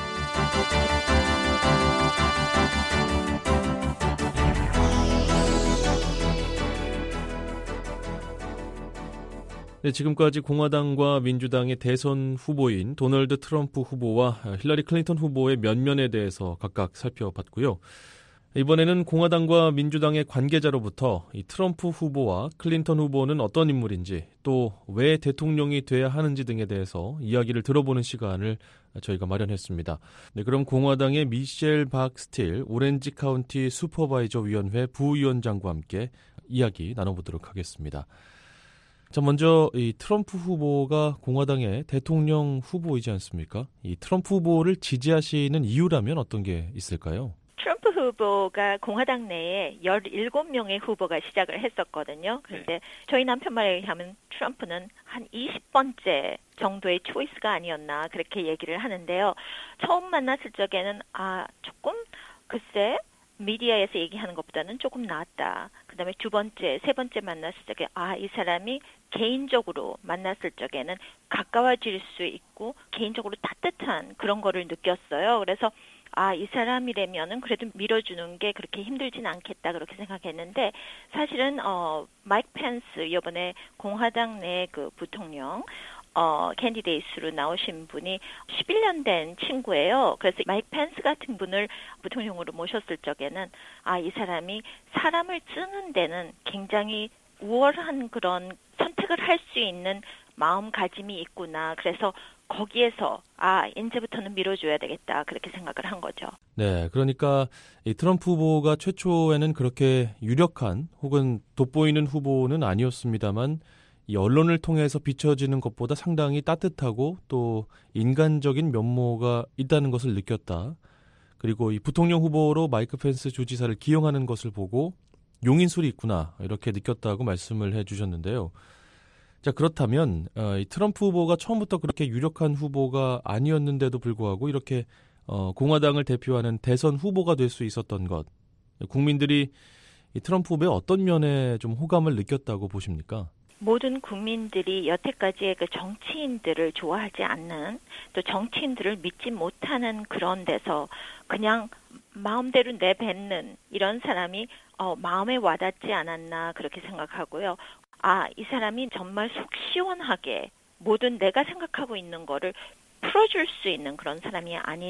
[SPEAKER 5] 네, 지금까지 공화당과 민주당의 대선 후보인 도널드 트럼프 후보와 힐러리 클린턴 후보의 면면에 대해서 각각 살펴봤고요. 이번에는 공화당과 민주당의 관계자로부터 이 트럼프 후보와 클린턴 후보는 어떤 인물인지, 또 왜 대통령이 돼야 하는지 등에 대해서 이야기를 들어보는 시간을 저희가 마련했습니다. 네, 그럼 공화당의 미셸 박스틸 오렌지 카운티 슈퍼바이저 위원회 부위원장과 함께 이야기 나눠보도록 하겠습니다. 자, 먼저 이 트럼프 후보가 공화당의 대통령 후보이지 않습니까? 이 트럼프 후보를 지지하시는 이유라면 어떤 게 있을까요?
[SPEAKER 21] 트럼프 후보가 공화당 내에 17명의 후보가 시작을 했었거든요. 그런데 저희 남편 말에 의하면 트럼프는 한 20번째 정도의 초이스가 아니었나 그렇게 얘기를 하는데요. 처음 만났을 적에는 조금 글쎄 미디어에서 얘기하는 것보다는 조금 낫다. 그다음에 두 번째, 세 번째 만났을 적에 이 사람이 개인적으로 만났을 적에는 가까워질 수 있고 개인적으로 따뜻한 그런 거를 느꼈어요. 그래서 이 사람이라면은 그래도 밀어주는 게 그렇게 힘들진 않겠다 그렇게 생각했는데 사실은 마이크 펜스 이번에 공화당 내 그 부통령 캔디데이트로 나오신 분이 11년 된 친구예요. 그래서 마이크 펜스 같은 분을 부통령으로 모셨을 적에는 이 사람이 사람을 쓰는 데는 굉장히 우월한 그런 선택을 할 수 있는 마음가짐이 있구나. 그래서 거기에서 이제부터는 밀어줘야 되겠다 그렇게 생각을 한 거죠.
[SPEAKER 5] 네, 그러니까 이 트럼프 후보가 최초에는 그렇게 유력한 혹은 돋보이는 후보는 아니었습니다만 이 언론을 통해서 비춰지는 것보다 상당히 따뜻하고 또 인간적인 면모가 있다는 것을 느꼈다. 그리고 이 부통령 후보로 마이크 펜스 주지사를 기용하는 것을 보고 용인술이 있구나 이렇게 느꼈다고 말씀을 해주셨는데요. 자, 그렇다면 이 트럼프 후보가 처음부터 그렇게 유력한 후보가 아니었는데도 불구하고 이렇게 공화당을 대표하는 대선 후보가 될 수 있었던 것, 국민들이 이 트럼프 후보의 어떤 면에 좀 호감을 느꼈다고 보십니까?
[SPEAKER 21] 모든 국민들이 여태까지의 그 정치인들을 좋아하지 않는, 또 정치인들을 믿지 못하는 그런 데서 그냥 마음대로 내뱉는 이런 사람이 마음에 와닿지 않았나 그렇게 생각하고요. 이 사람이 정말 속 시원하게 모든 내가 생각하고 있는 거를 풀어줄 수 있는 그런 사람이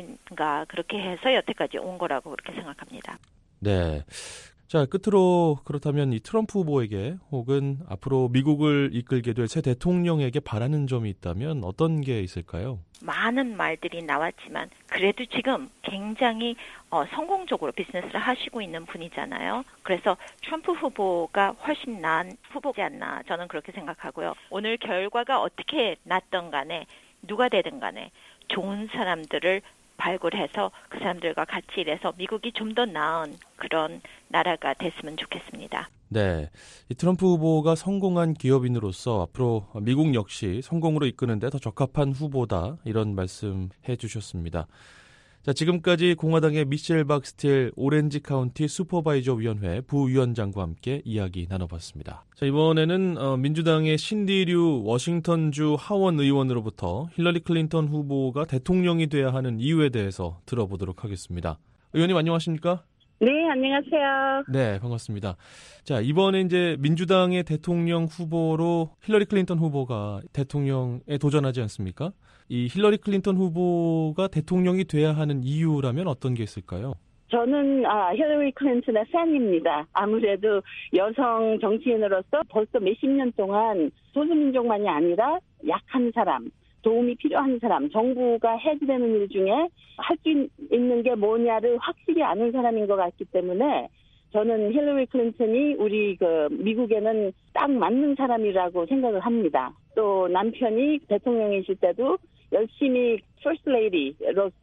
[SPEAKER 21] 아닌가 그렇게 해서 여태까지 온 거라고 그렇게 생각합니다.
[SPEAKER 5] 네. 자, 끝으로 그렇다면 이 트럼프 후보에게 혹은 앞으로 미국을 이끌게 될 새 대통령에게 바라는 점이 있다면 어떤 게 있을까요?
[SPEAKER 21] 많은 말들이 나왔지만 그래도 지금 굉장히 성공적으로 비즈니스를 하시고 있는 분이잖아요. 그래서 트럼프 후보가 훨씬 나은 후보지 않나 저는 그렇게 생각하고요. 오늘 결과가 어떻게 났든 간에 누가 되든 간에 좋은 사람들을 발굴해서 그 사람들과 같이 일해서 미국이 좀 더 나은 그런 나라가 됐으면 좋겠습니다.
[SPEAKER 5] 네, 이 트럼프 후보가 성공한 기업인으로서 앞으로 미국 역시 성공으로 이끄는 데 더 적합한 후보다 이런 말씀 해주셨습니다. 자, 지금까지 공화당의 미셸 박스틸 오렌지 카운티 슈퍼바이저 위원회 부위원장과 함께 이야기 나눠봤습니다. 자, 이번에는 민주당의 신디류 워싱턴주 하원 의원으로부터 힐러리 클린턴 후보가 대통령이 돼야 하는 이유에 대해서 들어보도록 하겠습니다. 의원님 안녕하십니까?
[SPEAKER 22] 네, 안녕하세요.
[SPEAKER 5] 네, 반갑습니다. 자, 이번에 이제 민주당의 대통령 후보로 힐러리 클린턴 후보가 대통령에 도전하지 않습니까? 이 힐러리 클린턴 후보가 대통령이 돼야 하는 이유라면 어떤 게 있을까요?
[SPEAKER 22] 저는 힐러리 클린턴의 팬입니다. 아무래도 여성 정치인으로서 벌써 몇십 년 동안 소수민족만이 아니라 약한 사람, 도움이 필요한 사람, 정부가 해주되는 일 중에 할 수 있는 게 뭐냐를 확실히 아는 사람인 것 같기 때문에 저는 힐러리 클린턴이 우리 미국에는 딱 맞는 사람이라고 생각을 합니다. 또 남편이 대통령이실 때도 열심히 퍼스트 레이디로서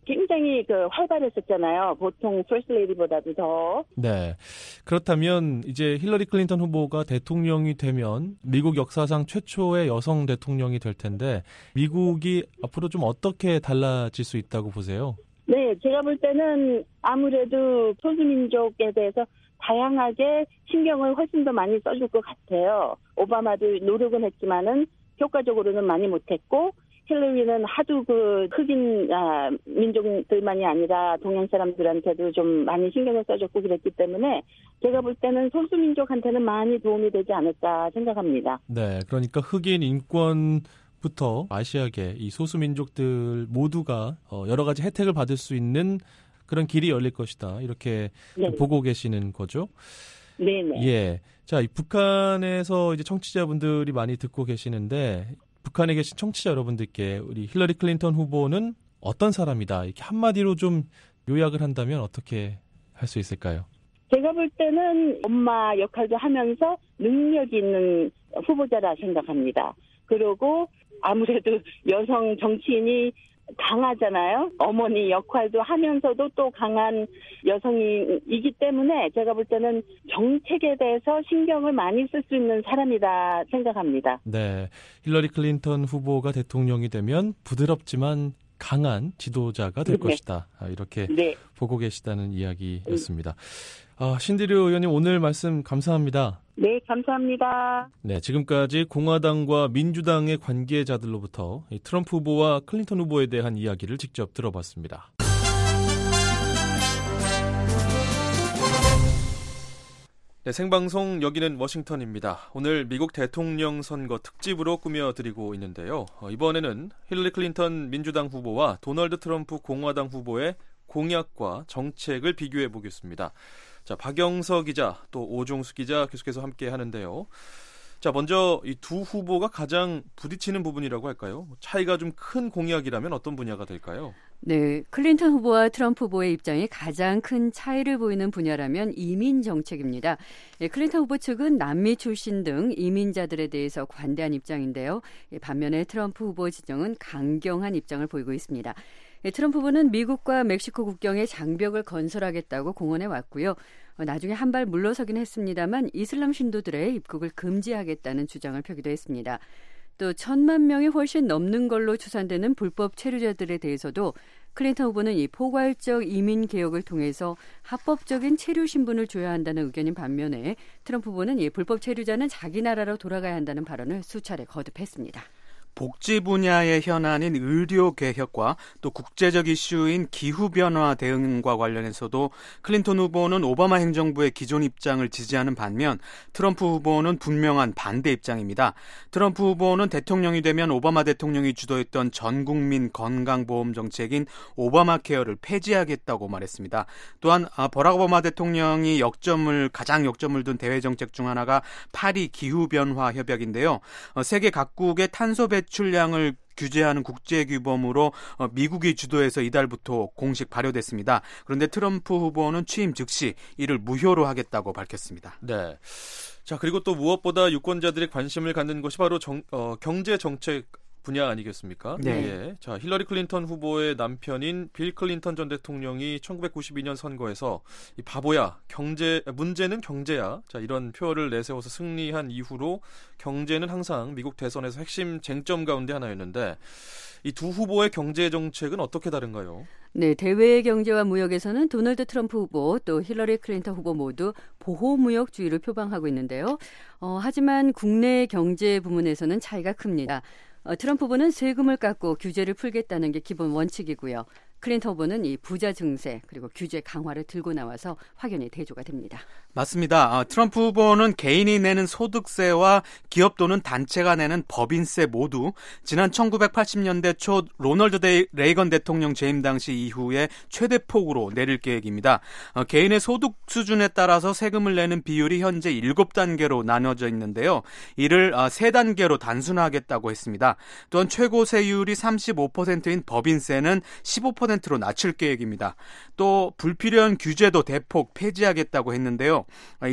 [SPEAKER 22] 굉장히 활발했었잖아요. 보통 퍼스트 레이디보다도 더.
[SPEAKER 5] 네. 그렇다면 이제 힐러리 클린턴 후보가 대통령이 되면 미국 역사상 최초의 여성 대통령이 될 텐데 미국이 앞으로 좀 어떻게 달라질 수 있다고 보세요?
[SPEAKER 22] 네, 제가 볼 때는 아무래도 소수민족에 대해서 다양하게 신경을 훨씬 더 많이 써줄 것 같아요. 오바마도 노력은 했지만은 효과적으로는 많이 못했고, 힐러리는 하도 흑인 민족들만이 아니라 동양 사람들한테도 좀 많이 신경을 써줬고 그랬기 때문에 제가 볼 때는 소수민족한테는 많이 도움이 되지 않을까 생각합니다.
[SPEAKER 5] 네, 그러니까 흑인 인권부터 아시아계 이 소수민족들 모두가 여러 가지 혜택을 받을 수 있는 그런 길이 열릴 것이다. 이렇게 보고 계시는 거죠?
[SPEAKER 22] 네네.
[SPEAKER 5] 예. 자, 이 북한에서 이제 청취자분들이 많이 듣고 계시는데 북한에 계신 청취자 여러분들께 우리 힐러리 클린턴 후보는 어떤 사람이다. 이렇게 한마디로 좀 요약을 한다면 어떻게 할 수 있을까요?
[SPEAKER 22] 제가 볼 때는 엄마 역할도 하면서 능력이 있는 후보자라 생각합니다. 그리고 아무래도 여성 정치인이 강하잖아요. 어머니 역할도 하면서도 또 강한 여성이기 때문에 제가 볼 때는 정책에 대해서 신경을 많이 쓸 수 있는 사람이다 생각합니다.
[SPEAKER 5] 네, 힐러리 클린턴 후보가 대통령이 되면 부드럽지만 강한 지도자가 될 것이다. 이렇게 보고 계시다는 이야기였습니다. 신디류 의원님 오늘 말씀 감사합니다.
[SPEAKER 22] 네, 감사합니다.
[SPEAKER 5] 네, 지금까지 공화당과 민주당의 관계자들로부터 트럼프 후보와 클린턴 후보에 대한 이야기를 직접 들어봤습니다. 네, 생방송 여기는 워싱턴입니다. 오늘 미국 대통령 선거 특집으로 꾸며드리고 있는데요. 이번에는 힐러리 클린턴 민주당 후보와 도널드 트럼프 공화당 후보의 공약과 정책을 비교해 보겠습니다. 자, 박영서 기자, 또 오종수 기자 계속해서 함께 하는데요. 자, 먼저 이 두 후보가 가장 부딪히는 부분이라고 할까요? 차이가 좀 큰 공약이라면 어떤 분야가 될까요?
[SPEAKER 7] 네, 클린턴 후보와 트럼프 후보의 입장이 가장 큰 차이를 보이는 분야라면 이민 정책입니다. 클린턴 후보 측은 남미 출신 등 이민자들에 대해서 관대한 입장인데요. 반면에 트럼프 후보 지정은 강경한 입장을 보이고 있습니다. 트럼프 후보는 미국과 멕시코 국경에 장벽을 건설하겠다고 공언해 왔고요. 나중에 한 발 물러서긴 했습니다만 이슬람 신도들의 입국을 금지하겠다는 주장을 펴기도 했습니다. 또 1,000만 명이 훨씬 넘는 걸로 추산되는 불법 체류자들에 대해서도 클린턴 후보는 이 포괄적 이민 개혁을 통해서 합법적인 체류 신분을 줘야 한다는 의견인 반면에 트럼프 후보는 이 불법 체류자는 자기 나라로 돌아가야 한다는 발언을 수차례 거듭했습니다.
[SPEAKER 8] 복지 분야의 현안인 의료 개혁과 또 국제적 이슈인 기후변화 대응과 관련해서도 클린턴 후보는 오바마 행정부의 기존 입장을 지지하는 반면 트럼프 후보는 분명한 반대 입장입니다. 트럼프 후보는 대통령이 되면 오바마 대통령이 주도했던 전 국민 건강보험 정책인 오바마 케어를 폐지하겠다고 말했습니다. 또한 버락 오바마 대통령이 가장 역점을 둔 대외 정책 중 하나가 파리 기후변화 협약인데요. 세계 각국의 탄소 배출량을 규제하는 국제규범으로 미국이 주도해서 이달부터 공식 발효됐습니다. 그런데 트럼프 후보는 취임 즉시 이를 무효로 하겠다고 밝혔습니다.
[SPEAKER 5] 네. 자, 그리고 또 무엇보다 유권자들의 관심을 갖는 것이 바로 경제 정책 분야 아니겠습니까?
[SPEAKER 8] 네.
[SPEAKER 5] 예. 자, 힐러리 클린턴 후보의 남편인 빌 클린턴 전 대통령이 1992년 선거에서 이 바보야, 문제는 경제야. 자, 이런 표어를 내세워서 승리한 이후로 경제는 항상 미국 대선에서 핵심 쟁점 가운데 하나였는데 이 두 후보의 경제 정책은 어떻게 다른가요?
[SPEAKER 7] 네, 대외 경제와 무역에서는 도널드 트럼프 후보 또 힐러리 클린턴 후보 모두 보호무역주의를 표방하고 있는데요. 하지만 국내 경제 부문에서는 차이가 큽니다. 트럼프 후보는 세금을 깎고 규제를 풀겠다는 게 기본 원칙이고요. 클린턴 후보는 이 부자 증세 그리고 규제 강화를 들고 나와서 확연히 대조가 됩니다.
[SPEAKER 8] 맞습니다. 트럼프 후보는 개인이 내는 소득세와 기업 또는 단체가 내는 법인세 모두 지난 1980년대 초 로널드 레이건 대통령 재임 당시 이후에 최대폭으로 내릴 계획입니다. 개인의 소득 수준에 따라서 세금을 내는 비율이 현재 7단계로 나눠져 있는데요. 이를 3단계로 단순화하겠다고 했습니다. 또한 최고 세율이 35%인 법인세는 15% 10%로 낮출 계획입니다. 또 불필요한 규제도 대폭 폐지하겠다고 했는데요.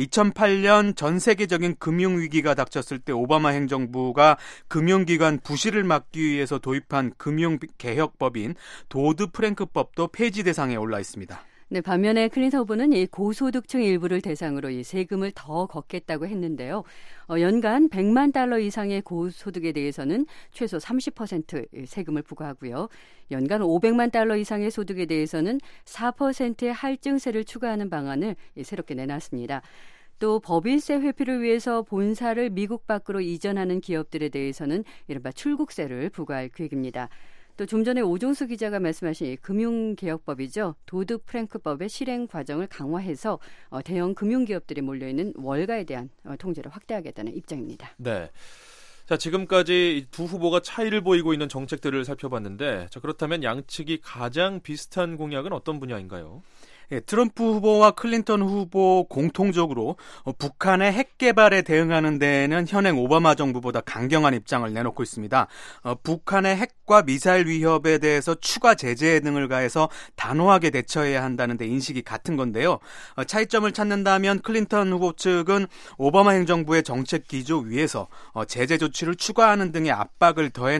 [SPEAKER 8] 2008년 전 세계적인 금융위기가 닥쳤을 때 오바마 행정부가 금융기관 부실을 막기 위해서 도입한 금융개혁법인 도드-프랭크법도 폐지 대상에 올라 있습니다.
[SPEAKER 7] 네, 반면에 클린턴 후보는 이 고소득층 일부를 대상으로 이 세금을 더 걷겠다고 했는데요. 연간 100만 달러 이상의 고소득에 대해서는 최소 30% 세금을 부과하고요. 연간 500만 달러 이상의 소득에 대해서는 4%의 할증세를 추가하는 방안을 새롭게 내놨습니다. 또 법인세 회피를 위해서 본사를 미국 밖으로 이전하는 기업들에 대해서는 이른바 출국세를 부과할 계획입니다. 또 좀 전에 오종수 기자가 말씀하신 금융개혁법이죠. 도드-프랭크법의 실행 과정을 강화해서 대형 금융기업들이 몰려있는 월가에 대한 통제를 확대하겠다는 입장입니다.
[SPEAKER 5] 네. 자, 지금까지 두 후보가 차이를 보이고 있는 정책들을 살펴봤는데, 자, 그렇다면 양측이 가장 비슷한 공약은 어떤 분야인가요?
[SPEAKER 8] 예, 트럼프 후보와 클린턴 후보 공통적으로 북한의 핵 개발에 대응하는 데에는 현행 오바마 정부보다 강경한 입장을 내놓고 있습니다. 북한의 핵과 미사일 위협에 대해서 추가 제재 등을 가해서 단호하게 대처해야 한다는 데 인식이 같은 건데요. 차이점을 찾는다면 클린턴 후보 측은 오바마 행정부의 정책 기조 위에서 제재 조치를 추가하는 등의 압박을 더해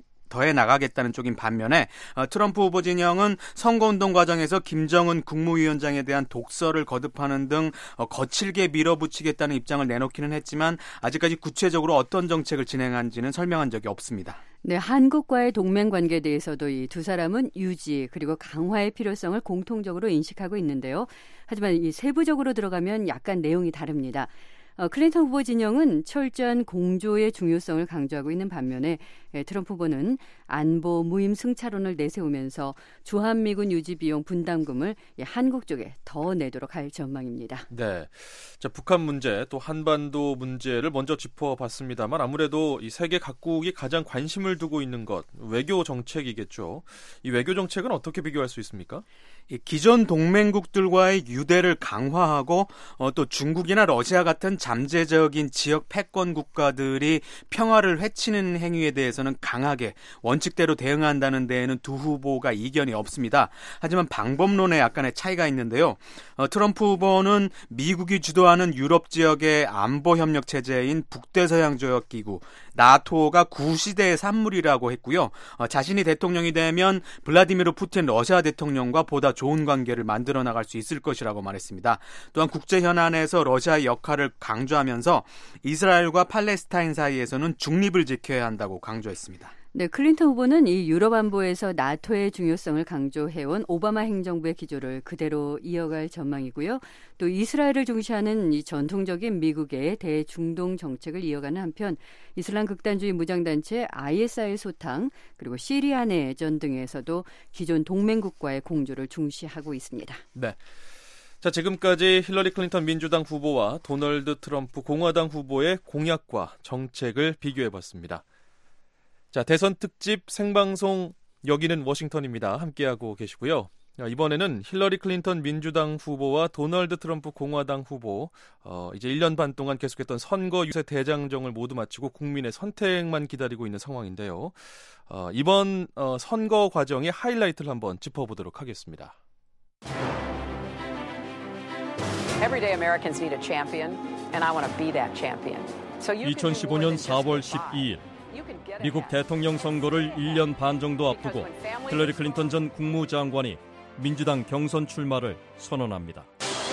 [SPEAKER 8] 나가겠다는 쪽인 반면에 트럼프 후보 진영은 선거운동 과정에서 김정은 국무위원장에 대한 독서를 거듭하는 등 거칠게 밀어붙이겠다는 입장을 내놓기는 했지만 아직까지 구체적으로 어떤 정책을 진행한지는 설명한 적이 없습니다.
[SPEAKER 7] 네, 한국과의 동맹 관계에 대해서도 이 두 사람은 유지 그리고 강화의 필요성을 공통적으로 인식하고 있는데요. 하지만 이 세부적으로 들어가면 약간 내용이 다릅니다. 클린턴 후보 진영은 철저한 공조의 중요성을 강조하고 있는 반면에 트럼프 후보는 안보 무임 승차론을 내세우면서 주한미군 유지 비용 분담금을 한국 쪽에 더 내도록 할 전망입니다.
[SPEAKER 5] 네, 자, 북한 문제 또 한반도 문제를 먼저 짚어봤습니다만 아무래도 이 세계 각국이 가장 관심을 두고 있는 것 외교 정책이겠죠. 이 외교 정책은 어떻게 비교할 수 있습니까?
[SPEAKER 8] 기존 동맹국들과의 유대를 강화하고 또 중국이나 러시아 같은 잠재적인 지역 패권 국가들이 평화를 해치는 행위에 대해서는 강하게 원칙대로 대응한다는 데에는 두 후보가 이견이 없습니다. 하지만 방법론에 약간의 차이가 있는데요. 트럼프 후보는 미국이 주도하는 유럽 지역의 안보협력 체제인 북대서양조약기구 나토가 구시대의 산물이라고 했고요. 자신이 대통령이 되면 블라디미르 푸틴 러시아 대통령과 보다 좋은 관계를 만들어 나갈 수 있을 것이라고 말했습니다. 또한 국제 현안에서 러시아의 역할을 강조하면서 이스라엘과 팔레스타인 사이에서는 중립을 지켜야 한다고 강조했습니다.
[SPEAKER 7] 네, 클린턴 후보는 이 유럽 안보에서 나토의 중요성을 강조해온 오바마 행정부의 기조를 그대로 이어갈 전망이고요. 또 이스라엘을 중시하는 이 전통적인 미국의 대중동 정책을 이어가는 한편 이슬람 극단주의 무장단체 ISIL 소탕 그리고 시리아 내전 등에서도 기존 동맹국과의 공조를 중시하고 있습니다.
[SPEAKER 5] 네. 자, 지금까지 힐러리 클린턴 민주당 후보와 도널드 트럼프 공화당 후보의 공약과 정책을 비교해봤습니다. 자, 대선 특집 생방송 여기는 워싱턴입니다. 함께하고 계시고요. 이번에는 힐러리 클린턴 민주당 후보와 도널드 트럼프 공화당 후보 이제 1년 반 동안 계속했던 선거 유세 대장정을 모두 마치고 국민의 선택만 기다리고 있는 상황인데요. 이번 선거 과정의 하이라이트를 한번 짚어보도록 하겠습니다.
[SPEAKER 16] Everyday Americans need a champion, and I want to be that champion.
[SPEAKER 6] 2015년 4월 12일 미국 대통령 선거를 1년 반 정도 앞두고 힐러리 클린턴 전 국무장관이 민주당 경선 출마를 선언합니다.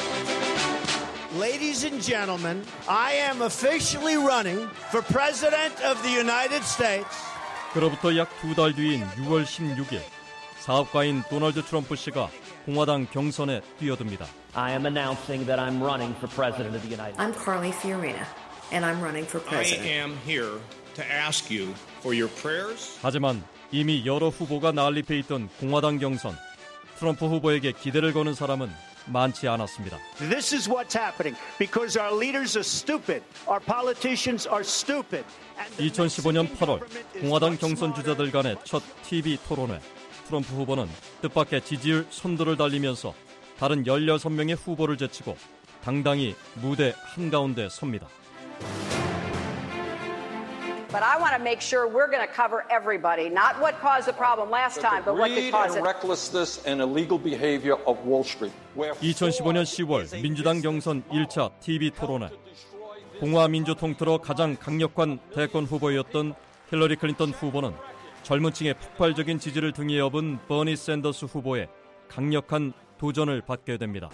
[SPEAKER 19] Ladies and gentlemen, I am officially running for President of the United States.
[SPEAKER 6] 그로부터 약 2달 뒤인 6월 16일 사업가인 도널드 트럼프 씨가 공화당 경선에 뛰어듭니다.
[SPEAKER 2] I am announcing that I'm running for President of the United States.
[SPEAKER 3] I'm Carly Fiorina, and I'm running for President.
[SPEAKER 23] I am here to ask you for your prayers.
[SPEAKER 6] 하지만 이미 여러 후보가 난립해 있던 공화당 경선, 트럼프 후보에게 기대를 거는 사람은 많지 않았습니다.
[SPEAKER 19] This is what's happening because our leaders are stupid. Our politicians are stupid.
[SPEAKER 6] 2015년 8월 공화당 경선 주자들 간의 첫 TV 토론회, 트럼프 후보는 뜻밖의 지지율 선두를 달리면서 다른 16명의 후보를 제치고 당당히 무대 한가운데 섭니다.
[SPEAKER 9] But I want to make sure we're going to cover everybody, not what caused the problem last time, but what could cause it.
[SPEAKER 1] Recklessness and illegal behavior of Wall Street.
[SPEAKER 6] 2015년 10월 민주당 경선 1차 TV 토론회. 공화 민주 통틀어 가장 강력한 대권 후보였던 힐러리 클린턴 후보는 젊은 층의 폭발적인 지지를 등에 업은 버니 샌더스 후보의 강력한 도전을 받게 됩니다.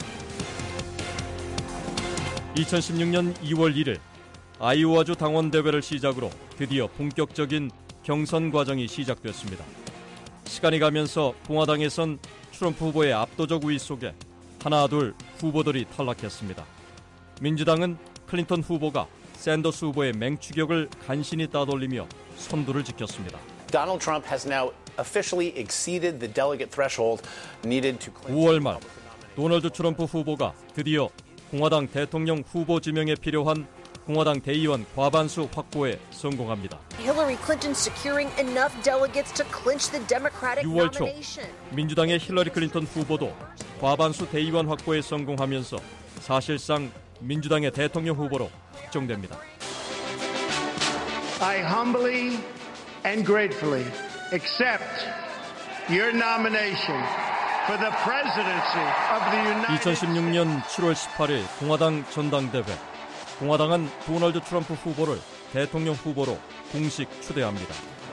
[SPEAKER 6] 2016년 2월 1일 아이오와주 당원대회를 시작으로 드디어 본격적인 경선 과정이 시작됐습니다. 시간이 가면서 공화당에선 트럼프 후보의 압도적 우위 속에 하나둘 후보들이 탈락했습니다. 민주당은 클린턴 후보가 샌더스 후보의 맹추격을 간신히 따돌리며 선두를 지켰습니다.
[SPEAKER 4] Donald Trump has now officially exceeded the delegate threshold needed to clinch.
[SPEAKER 6] 5월 말 도널드 트럼프 후보가 드디어 공화당 대통령 후보 지명에 필요한 공화당 대의원 과반수 확보에 성공합니다.
[SPEAKER 10] Hillary Clinton securing enough delegates to clinch the Democratic
[SPEAKER 6] 6월 초
[SPEAKER 10] nomination.
[SPEAKER 6] 민주당의 힐러리 클린턴 후보도 과반수 대의원 확보에 성공하면서 사실상 민주당의 대통령 후보로 확정됩니다.
[SPEAKER 24] I humbly and gratefully accept your nomination for the presidency of the United States.
[SPEAKER 6] 2016년 7월 18일 공화당 전당대회. 공화당은 도널드 트럼프 후보를 대통령 후보로 공식 추대합니다.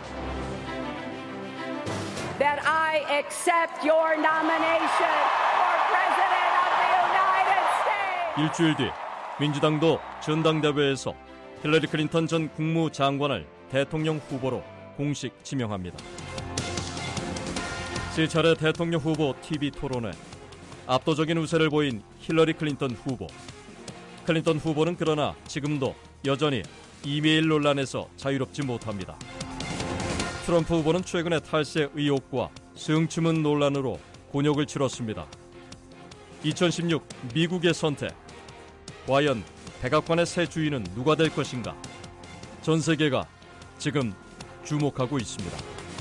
[SPEAKER 9] That I accept your nomination for President of the United States.
[SPEAKER 6] 일주일 뒤 민주당도 전당대회에서 힐러리 클린턴 전 국무장관을 대통령 후보로 공식 지명합니다. 세 차례 대통령 후보 TV 토론회. 압도적인 우세를 보인 힐러리 클린턴 후보. 클린턴 후보는 그러나 지금도 여전히 이메일 논란에서 자유롭지 못합니다. 트럼프 후보는 최근에 탈세 의혹과 성추문 논란으로 곤욕을 치렀습니다. 2016 미국의 선택. 과연 백악관의 새 주인은 누가 될 것인가? 전 세계가 지금 주목하고 있습니다.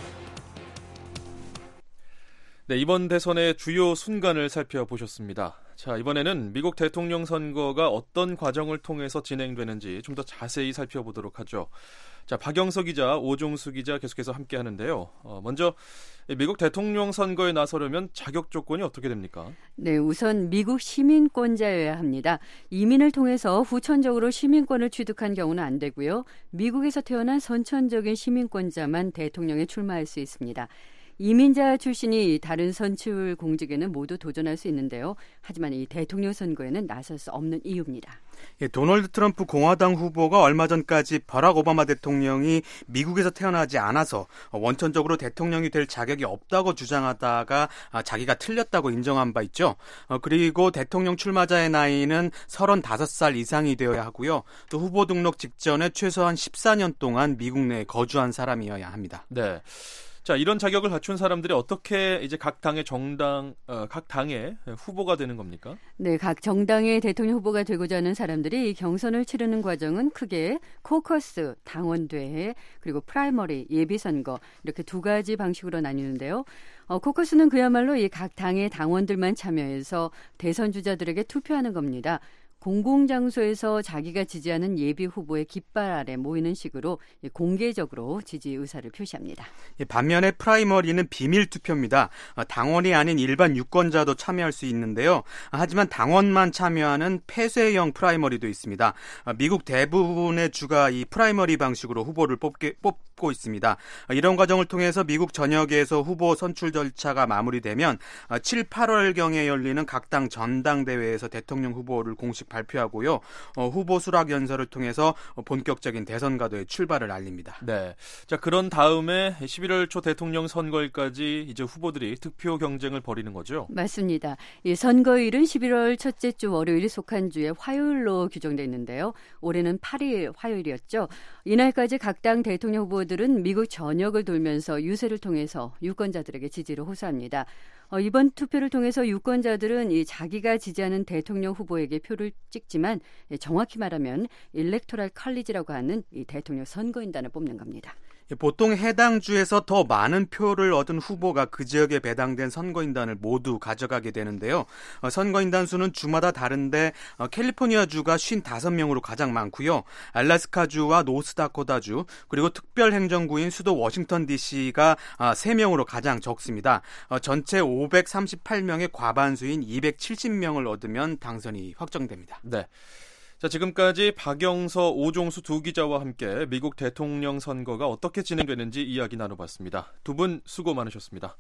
[SPEAKER 5] 네, 이번 대선의 주요 순간을 살펴보셨습니다. 자, 이번에는 미국 대통령 선거가 어떤 과정을 통해서 진행되는지 좀 더 자세히 살펴보도록 하죠. 자, 박영석 기자, 오종수 기자 계속해서 함께 하는데요. 먼저 미국 대통령 선거에 나서려면 자격 조건이 어떻게 됩니까?
[SPEAKER 7] 네, 우선 미국 시민권자여야 합니다. 이민을 통해서 후천적으로 시민권을 취득한 경우는 안 되고요. 미국에서 태어난 선천적인 시민권자만 대통령에 출마할 수 있습니다. 이민자 출신이 다른 선출 공직에는 모두 도전할 수 있는데요. 하지만 이 대통령 선거에는 나설 수 없는 이유입니다.
[SPEAKER 8] 예, 도널드 트럼프 공화당 후보가 얼마 전까지 버락 오바마 대통령이 미국에서 태어나지 않아서 원천적으로 대통령이 될 자격이 없다고 주장하다가 자기가 틀렸다고 인정한 바 있죠. 그리고 대통령 출마자의 나이는 35살 이상이 되어야 하고요. 또 후보 등록 직전에 최소한 14년 동안 미국 내에 거주한 사람이어야 합니다.
[SPEAKER 5] 네. 자, 이런 자격을 갖춘 사람들이 어떻게 이제 각 당의 후보가 되는 겁니까?
[SPEAKER 7] 네, 각 정당의 대통령 후보가 되고자 하는 사람들이 경선을 치르는 과정은 크게 코커스, 당원대회, 그리고 프라이머리, 예비선거 이렇게 두 가지 방식으로 나뉘는데요. 코커스는 그야말로 이 각 당의 당원들만 참여해서 대선 주자들에게 투표하는 겁니다. 공공장소에서 자기가 지지하는 예비 후보의 깃발 아래 모이는 식으로 공개적으로 지지 의사를 표시합니다.
[SPEAKER 8] 반면에 프라이머리는 비밀 투표입니다. 당원이 아닌 일반 유권자도 참여할 수 있는데요. 하지만 당원만 참여하는 폐쇄형 프라이머리도 있습니다. 미국 대부분의 주가 이 프라이머리 방식으로 후보를 뽑고 있습니다. 이런 과정을 통해서 미국 전역에서 후보 선출 절차가 마무리되면 7, 8월경에 열리는 각 당 전당대회에서 대통령 후보를 공식 발표하고요. 후보 수락 연설을 통해서 본격적인 대선 가도의 출발을 알립니다.
[SPEAKER 5] 네. 자, 그런 다음에 11월 초 대통령 선거일까지 이제 후보들이 득표 경쟁을 벌이는 거죠?
[SPEAKER 7] 맞습니다. 이 선거일은 11월 첫째 주 월요일이 속한 주에 화요일로 규정돼 있는데요. 올해는 8일 화요일이었죠. 이날까지 각 당 대통령 후보들은 미국 전역을 돌면서 유세를 통해서 유권자들에게 지지를 호소합니다. 이번 투표를 통해서 유권자들은 이 자기가 지지하는 대통령 후보에게 표를 찍지만 정확히 말하면 일렉토럴 컬리지라고 하는 이 대통령 선거인단을 뽑는 겁니다.
[SPEAKER 8] 보통 해당 주에서 더 많은 표를 얻은 후보가 그 지역에 배당된 선거인단을 모두 가져가게 되는데요. 선거인단 수는 주마다 다른데 캘리포니아주가 55명으로 가장 많고요. 알래스카주와 노스다코타주 그리고 특별행정구인 수도 워싱턴 DC가 3명으로 가장 적습니다. 전체 538명의 과반수인 270명을 얻으면 당선이 확정됩니다.
[SPEAKER 5] 네. 자, 지금까지 박영서, 오종수 두 기자와 함께 미국 대통령 선거가 어떻게 진행되는지 이야기 나눠봤습니다. 두 분 수고 많으셨습니다.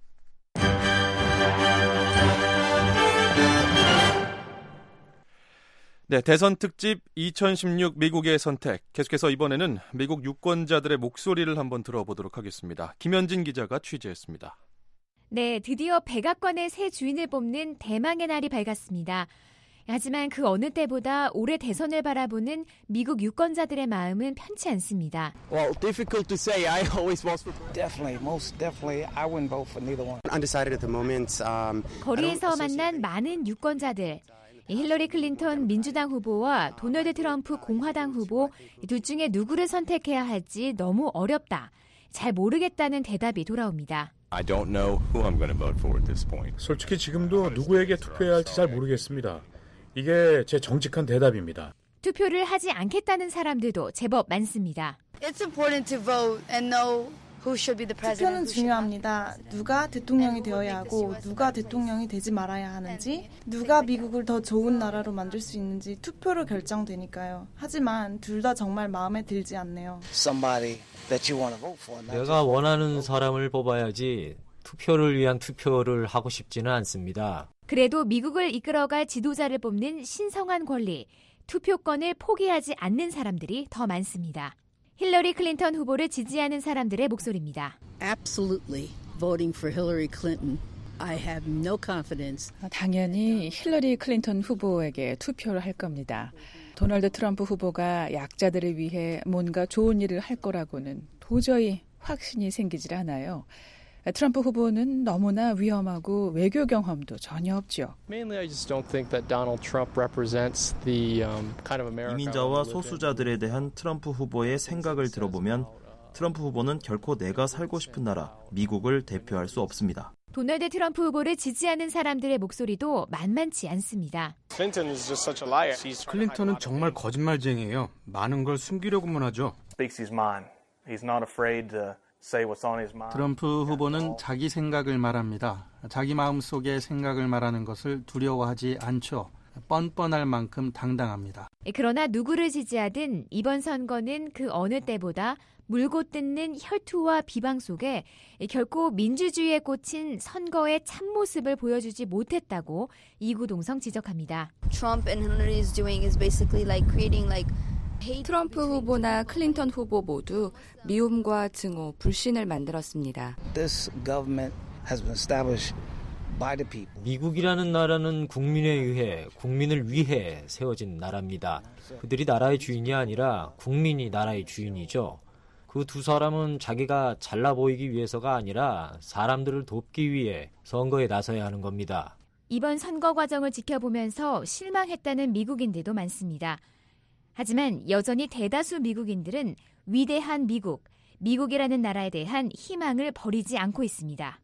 [SPEAKER 5] 네, 대선 특집 2016 미국의 선택. 계속해서 이번에는 미국 유권자들의 목소리를 한번 들어보도록 하겠습니다. 김현진 기자가 취재했습니다.
[SPEAKER 12] 네, 드디어 백악관의 새 주인을 뽑는 대망의 날이 밝았습니다. 하지만 그 어느 때보다 올해 대선을 바라보는 미국 유권자들의 마음은 편치 않습니다.
[SPEAKER 13] Well, difficult to say. I always vote for. Definitely, most definitely, I wouldn't vote for neither one. Undecided at the moment.
[SPEAKER 12] 거리에서 만난 많은 유권자들. 힐러리 클린턴 민주당 후보와 도널드 트럼프 공화당 후보 둘 중에 누구를 선택해야 할지 너무 어렵다. 잘 모르겠다는 대답이 돌아옵니다.
[SPEAKER 14] I don't know who I'm going to vote for at this point.
[SPEAKER 15] 솔직히 지금도 누구에게 투표해야 할지 잘 모르겠습니다. 이게 제 정직한 대답입니다.
[SPEAKER 12] 투표를 하지 않겠다는 사람들도 제법 많습니다.
[SPEAKER 25] It's important to vote and know who should be the president.
[SPEAKER 26] 투표는 중요합니다. 누가 대통령이 되어야 하고 누가 대통령이 되지 말아야 하는지, 누가 미국을 더 좋은 나라로 만들 수 있는지 투표로 결정되니까요. 하지만 둘 다 정말 마음에 들지 않네요.
[SPEAKER 25] Somebody that you want to vote for.
[SPEAKER 27] 내가 원하는 사람을 뽑아야지 투표를 위한 투표를 하고 싶지는 않습니다.
[SPEAKER 12] 그래도 미국을 이끌어갈 지도자를 뽑는 신성한 권리, 투표권을 포기하지 않는 사람들이 더 많습니다. 힐러리 클린턴 후보를 지지하는 사람들의 목소리입니다.
[SPEAKER 28] Absolutely voting for Hillary Clinton. I have no confidence.
[SPEAKER 29] 당연히 힐러리 클린턴 후보에게 투표를 할 겁니다. 도널드 트럼프 후보가 약자들을 위해 뭔가 좋은 일을 할 거라고는 도저히 확신이 생기질 않아요. 트럼프 후보는 너무나 위험하고 외교 경험도 전혀 없죠.
[SPEAKER 30] 이민자와 소수자들에 대한 트럼프 후보의 생각을 들어보면 트럼프 후보는 결코 내가 살고 싶은 나라, 미국을 대표할 수 없습니다.
[SPEAKER 12] 도널드 트럼프 후보를 지지하는 사람들의 목소리도 만만치 않습니다.
[SPEAKER 8] 클린턴은 정말 거짓말쟁이에요. 많은 걸 숨기려고만 하죠.
[SPEAKER 31] 트럼프 후보는 자기 생각을 말합니다. 자기 마음속의 생각을 말하는 것을 두려워하지 않죠. 뻔뻔할 만큼 당당합니다.
[SPEAKER 12] 그러나 누구를 지지하든 이번 선거는 그 어느 때보다 물고 뜯는 혈투와 비방 속에 결코 민주주의에 꽂힌 선거의 참모습을 보여주지 못했다고 이구동성 지적합니다.
[SPEAKER 28] Trump and Hillary is doing is basically like creating like
[SPEAKER 17] 트럼프 후보나 클린턴 후보 모두 미움과 증오, 불신을 만들었습니다.
[SPEAKER 28] This government has been established by the people.
[SPEAKER 27] 미국이라는 나라는 국민에 의해, 국민을 위해 세워진 나라입니다. 그들이 나라의 주인이 아니라 국민이 나라의 주인이죠. 그 두 사람은 자기가 잘나 보이기 위해서가 아니라 사람들을 돕기 위해 선거에 나서야 하는 겁니다.
[SPEAKER 12] 이번 선거 과정을 지켜보면서 실망했다는 미국인들도 많습니다. 하지만 여전히 대다수 미국인들은 위대한 미국, 미국이라는 나라에 대한 희망을 버리지 않고 있습니다.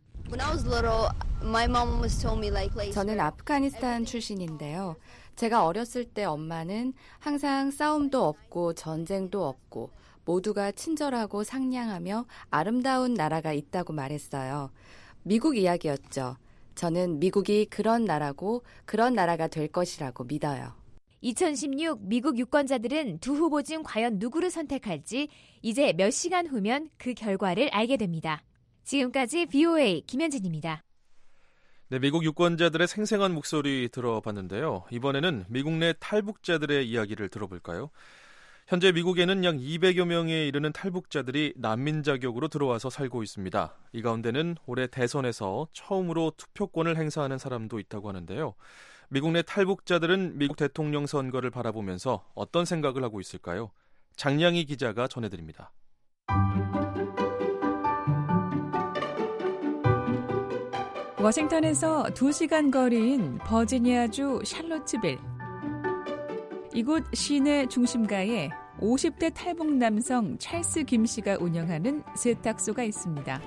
[SPEAKER 17] 저는 아프가니스탄 출신인데요. 제가 어렸을 때 엄마는 항상 싸움도 없고 전쟁도 없고 모두가 친절하고 상냥하며 아름다운 나라가 있다고 말했어요. 미국 이야기였죠. 저는 미국이 그런 나라고 그런 나라가 될 것이라고 믿어요.
[SPEAKER 12] 2016 미국 유권자들은 두 후보 중 과연 누구를 선택할지 이제 몇 시간 후면 그 결과를 알게 됩니다. 지금까지 VOA 김현진입니다.
[SPEAKER 5] 네, 미국 유권자들의 생생한 목소리 들어봤는데요. 이번에는 미국 내 탈북자들의 이야기를 들어볼까요? 현재 미국에는 약 200여 명에 이르는 탈북자들이 난민 자격으로 들어와서 살고 있습니다. 이 가운데는 올해 대선에서 처음으로 투표권을 행사하는 사람도 있다고 하는데요. 미국 내 탈북자들은 미국 대통령 선거를 바라보면서 어떤 생각을 하고 있을까요? 장량희 기자가 전해드립니다.
[SPEAKER 32] 워싱턴에서 2시간 거리인 버지니아주 샬롯츠빌. 이곳 시내 중심가에 50대 탈북 남성 찰스 김 씨가 운영하는 세탁소가 있습니다.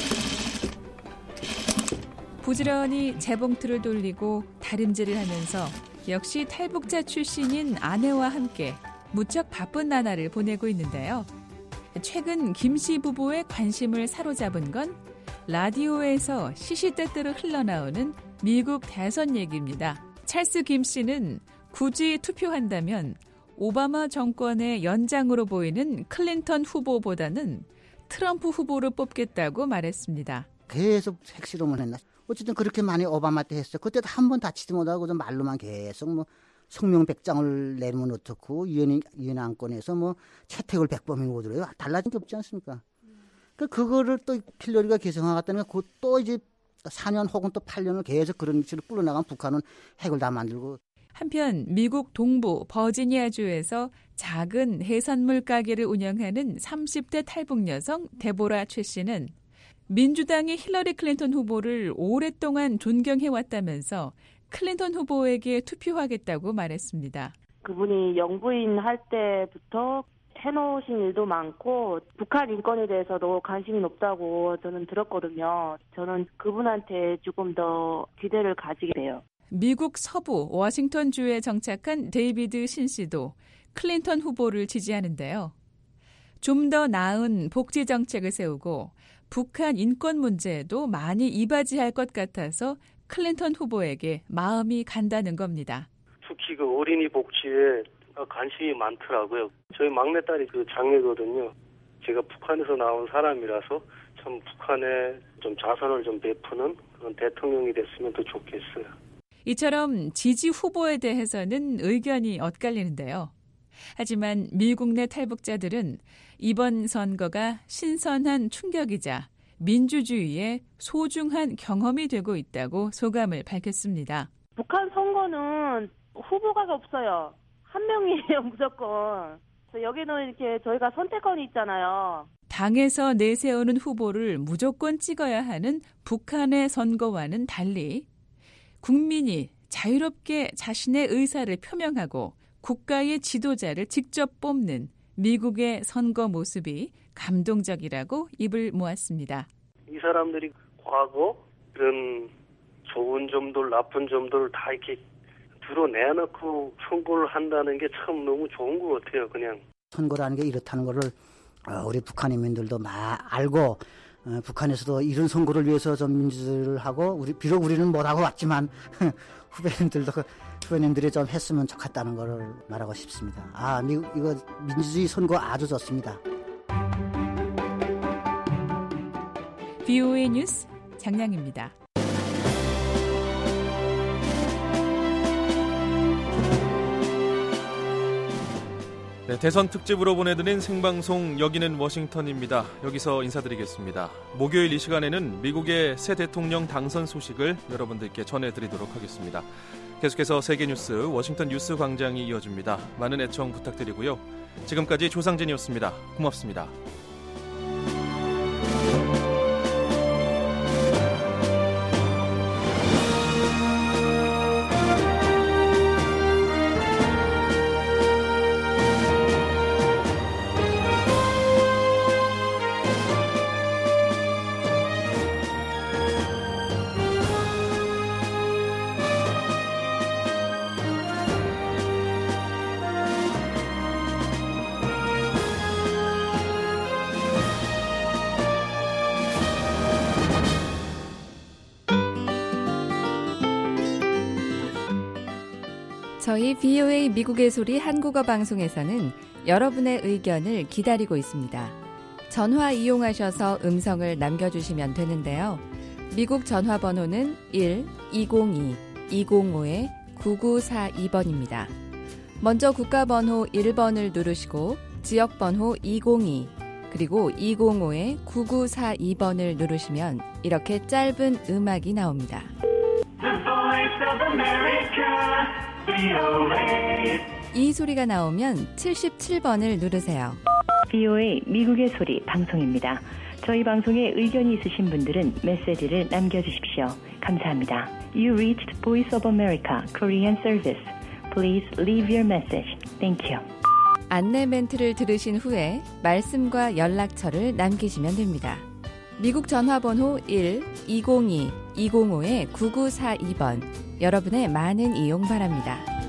[SPEAKER 32] 부지런히 재봉틀을 돌리고 다림질을 하면서 역시 탈북자 출신인 아내와 함께 무척 바쁜 나날을 보내고 있는데요. 최근 김 씨 부부의 관심을 사로잡은 건 라디오에서 시시때때로 흘러나오는 미국 대선 얘기입니다. 찰스 김 씨는 굳이 투표한다면 오바마 정권의 연장으로 보이는 클린턴 후보보다는 트럼프 후보를 뽑겠다고 말했습니다.
[SPEAKER 1] 계속 핵실험을 했나? 어쨌든 그렇게 많이 오바마 때 했어요. 그때도 한 번 다치지 못하고 말로만 계속 뭐 성명백장을 내면 어떻고 유엔 안건에서 뭐 채택을 100번이나 오더래요. 달라진 게 없지 않습니까? 그거를 또 힐러리가 개성하겠다는 거 또 이제 4년 혹은 또 8년을 계속 그런 식으로 불러나간 북한은 핵을 다 만들고.
[SPEAKER 32] 한편 미국 동부 버지니아주에서 작은 해산물 가게를 운영하는 30대 탈북 여성 데보라 최 씨는 민주당이 힐러리 클린턴 후보를 오랫동안 존경해왔다면서 클린턴 후보에게 투표하겠다고 말했습니다.
[SPEAKER 2] 그분이 영부인 할 때부터 해놓으신 일도 많고 북한 인권에 대해서도 관심이 높다고 저는 들었거든요. 저는 그분한테 조금 더 기대를 가지게 돼요.
[SPEAKER 32] 미국 서부 워싱턴주에 정착한 데이비드 신 씨도 클린턴 후보를 지지하는데요. 좀 더 나은 복지 정책을 세우고 북한 인권 문제에도 많이 이바지할 것 같아서 클린턴 후보에게 마음이 간다는 겁니다.
[SPEAKER 3] 특히 그 어린이 복지에 관심이 많더라고요. 저희 막내딸이 그 장애거든요. 제가 북한에서 나온 사람이라서 참 북한에 좀 자선을 좀 베푸는 그런 대통령이 됐으면 더 좋겠어요.
[SPEAKER 32] 이처럼 지지 후보에 대해서는 의견이 엇갈리는데요. 하지만 미국 내 탈북자들은 이번 선거가 신선한 충격이자 민주주의의 소중한 경험이 되고 있다고 소감을 밝혔습니다.
[SPEAKER 2] 북한 선거는 후보가 없어요. 한 명이에요, 무조건. 여기는 이렇게 저희가 선택권이 있잖아요.
[SPEAKER 32] 당에서 내세우는 후보를 무조건 찍어야 하는 북한의 선거와는 달리 국민이 자유롭게 자신의 의사를 표명하고 국가의 지도자를 직접 뽑는 미국의 선거 모습이 감동적이라고 입을 모았습니다.
[SPEAKER 3] 이 사람들이 과거 이런 좋은 점들, 나쁜 점들을 다 이렇게 드러내놓고 선거를 한다는 게 참 너무 좋은 것 같아요. 그냥
[SPEAKER 1] 선거라는 게 이렇다는 거를 우리 북한인민들도 알고 북한에서도 이런 선거를 위해서 좀 민주를 하고 비록 우리는 못하고 왔지만 후배님들이 좀 했으면 좋겠다는 거를 말하고 싶습니다. 미국 이거 민주주의 선거 아주 좋습니다.
[SPEAKER 32] VOA 뉴스 장량입니다.
[SPEAKER 5] 네, 대선 특집으로 보내드린 생방송 여기는 워싱턴입니다. 여기서 인사드리겠습니다. 목요일 이 시간에는 미국의 새 대통령 당선 소식을 여러분들께 전해드리도록 하겠습니다. 계속해서 세계뉴스 워싱턴 뉴스 광장이 이어집니다. 많은 애청 부탁드리고요. 지금까지 조상진이었습니다. 고맙습니다.
[SPEAKER 17] 저희 VOA 미국의 소리 한국어 방송에서는 여러분의 의견을 기다리고 있습니다. 전화 이용하셔서 음성을 남겨주시면 되는데요. 미국 전화번호는 1-202-205-9942번입니다. 먼저 국가번호 1번을 누르시고 지역번호 202 그리고 205-9942번을 누르시면 이렇게 짧은 음악이 나옵니다. 이 소리가 나오면 77번을 누르세요.
[SPEAKER 4] VOA 미국의 소리 방송입니다. 저희 방송에 의견이 있으신 분들은 메시지를 남겨주십시오. 감사합니다. You reached Voice of America Korean Service. Please leave your message. Thank you.
[SPEAKER 17] 안내 멘트를 들으신 후에 말씀과 연락처를 남기시면 됩니다. 미국 전화번호 1-202-205-9942번 여러분의 많은 이용 바랍니다.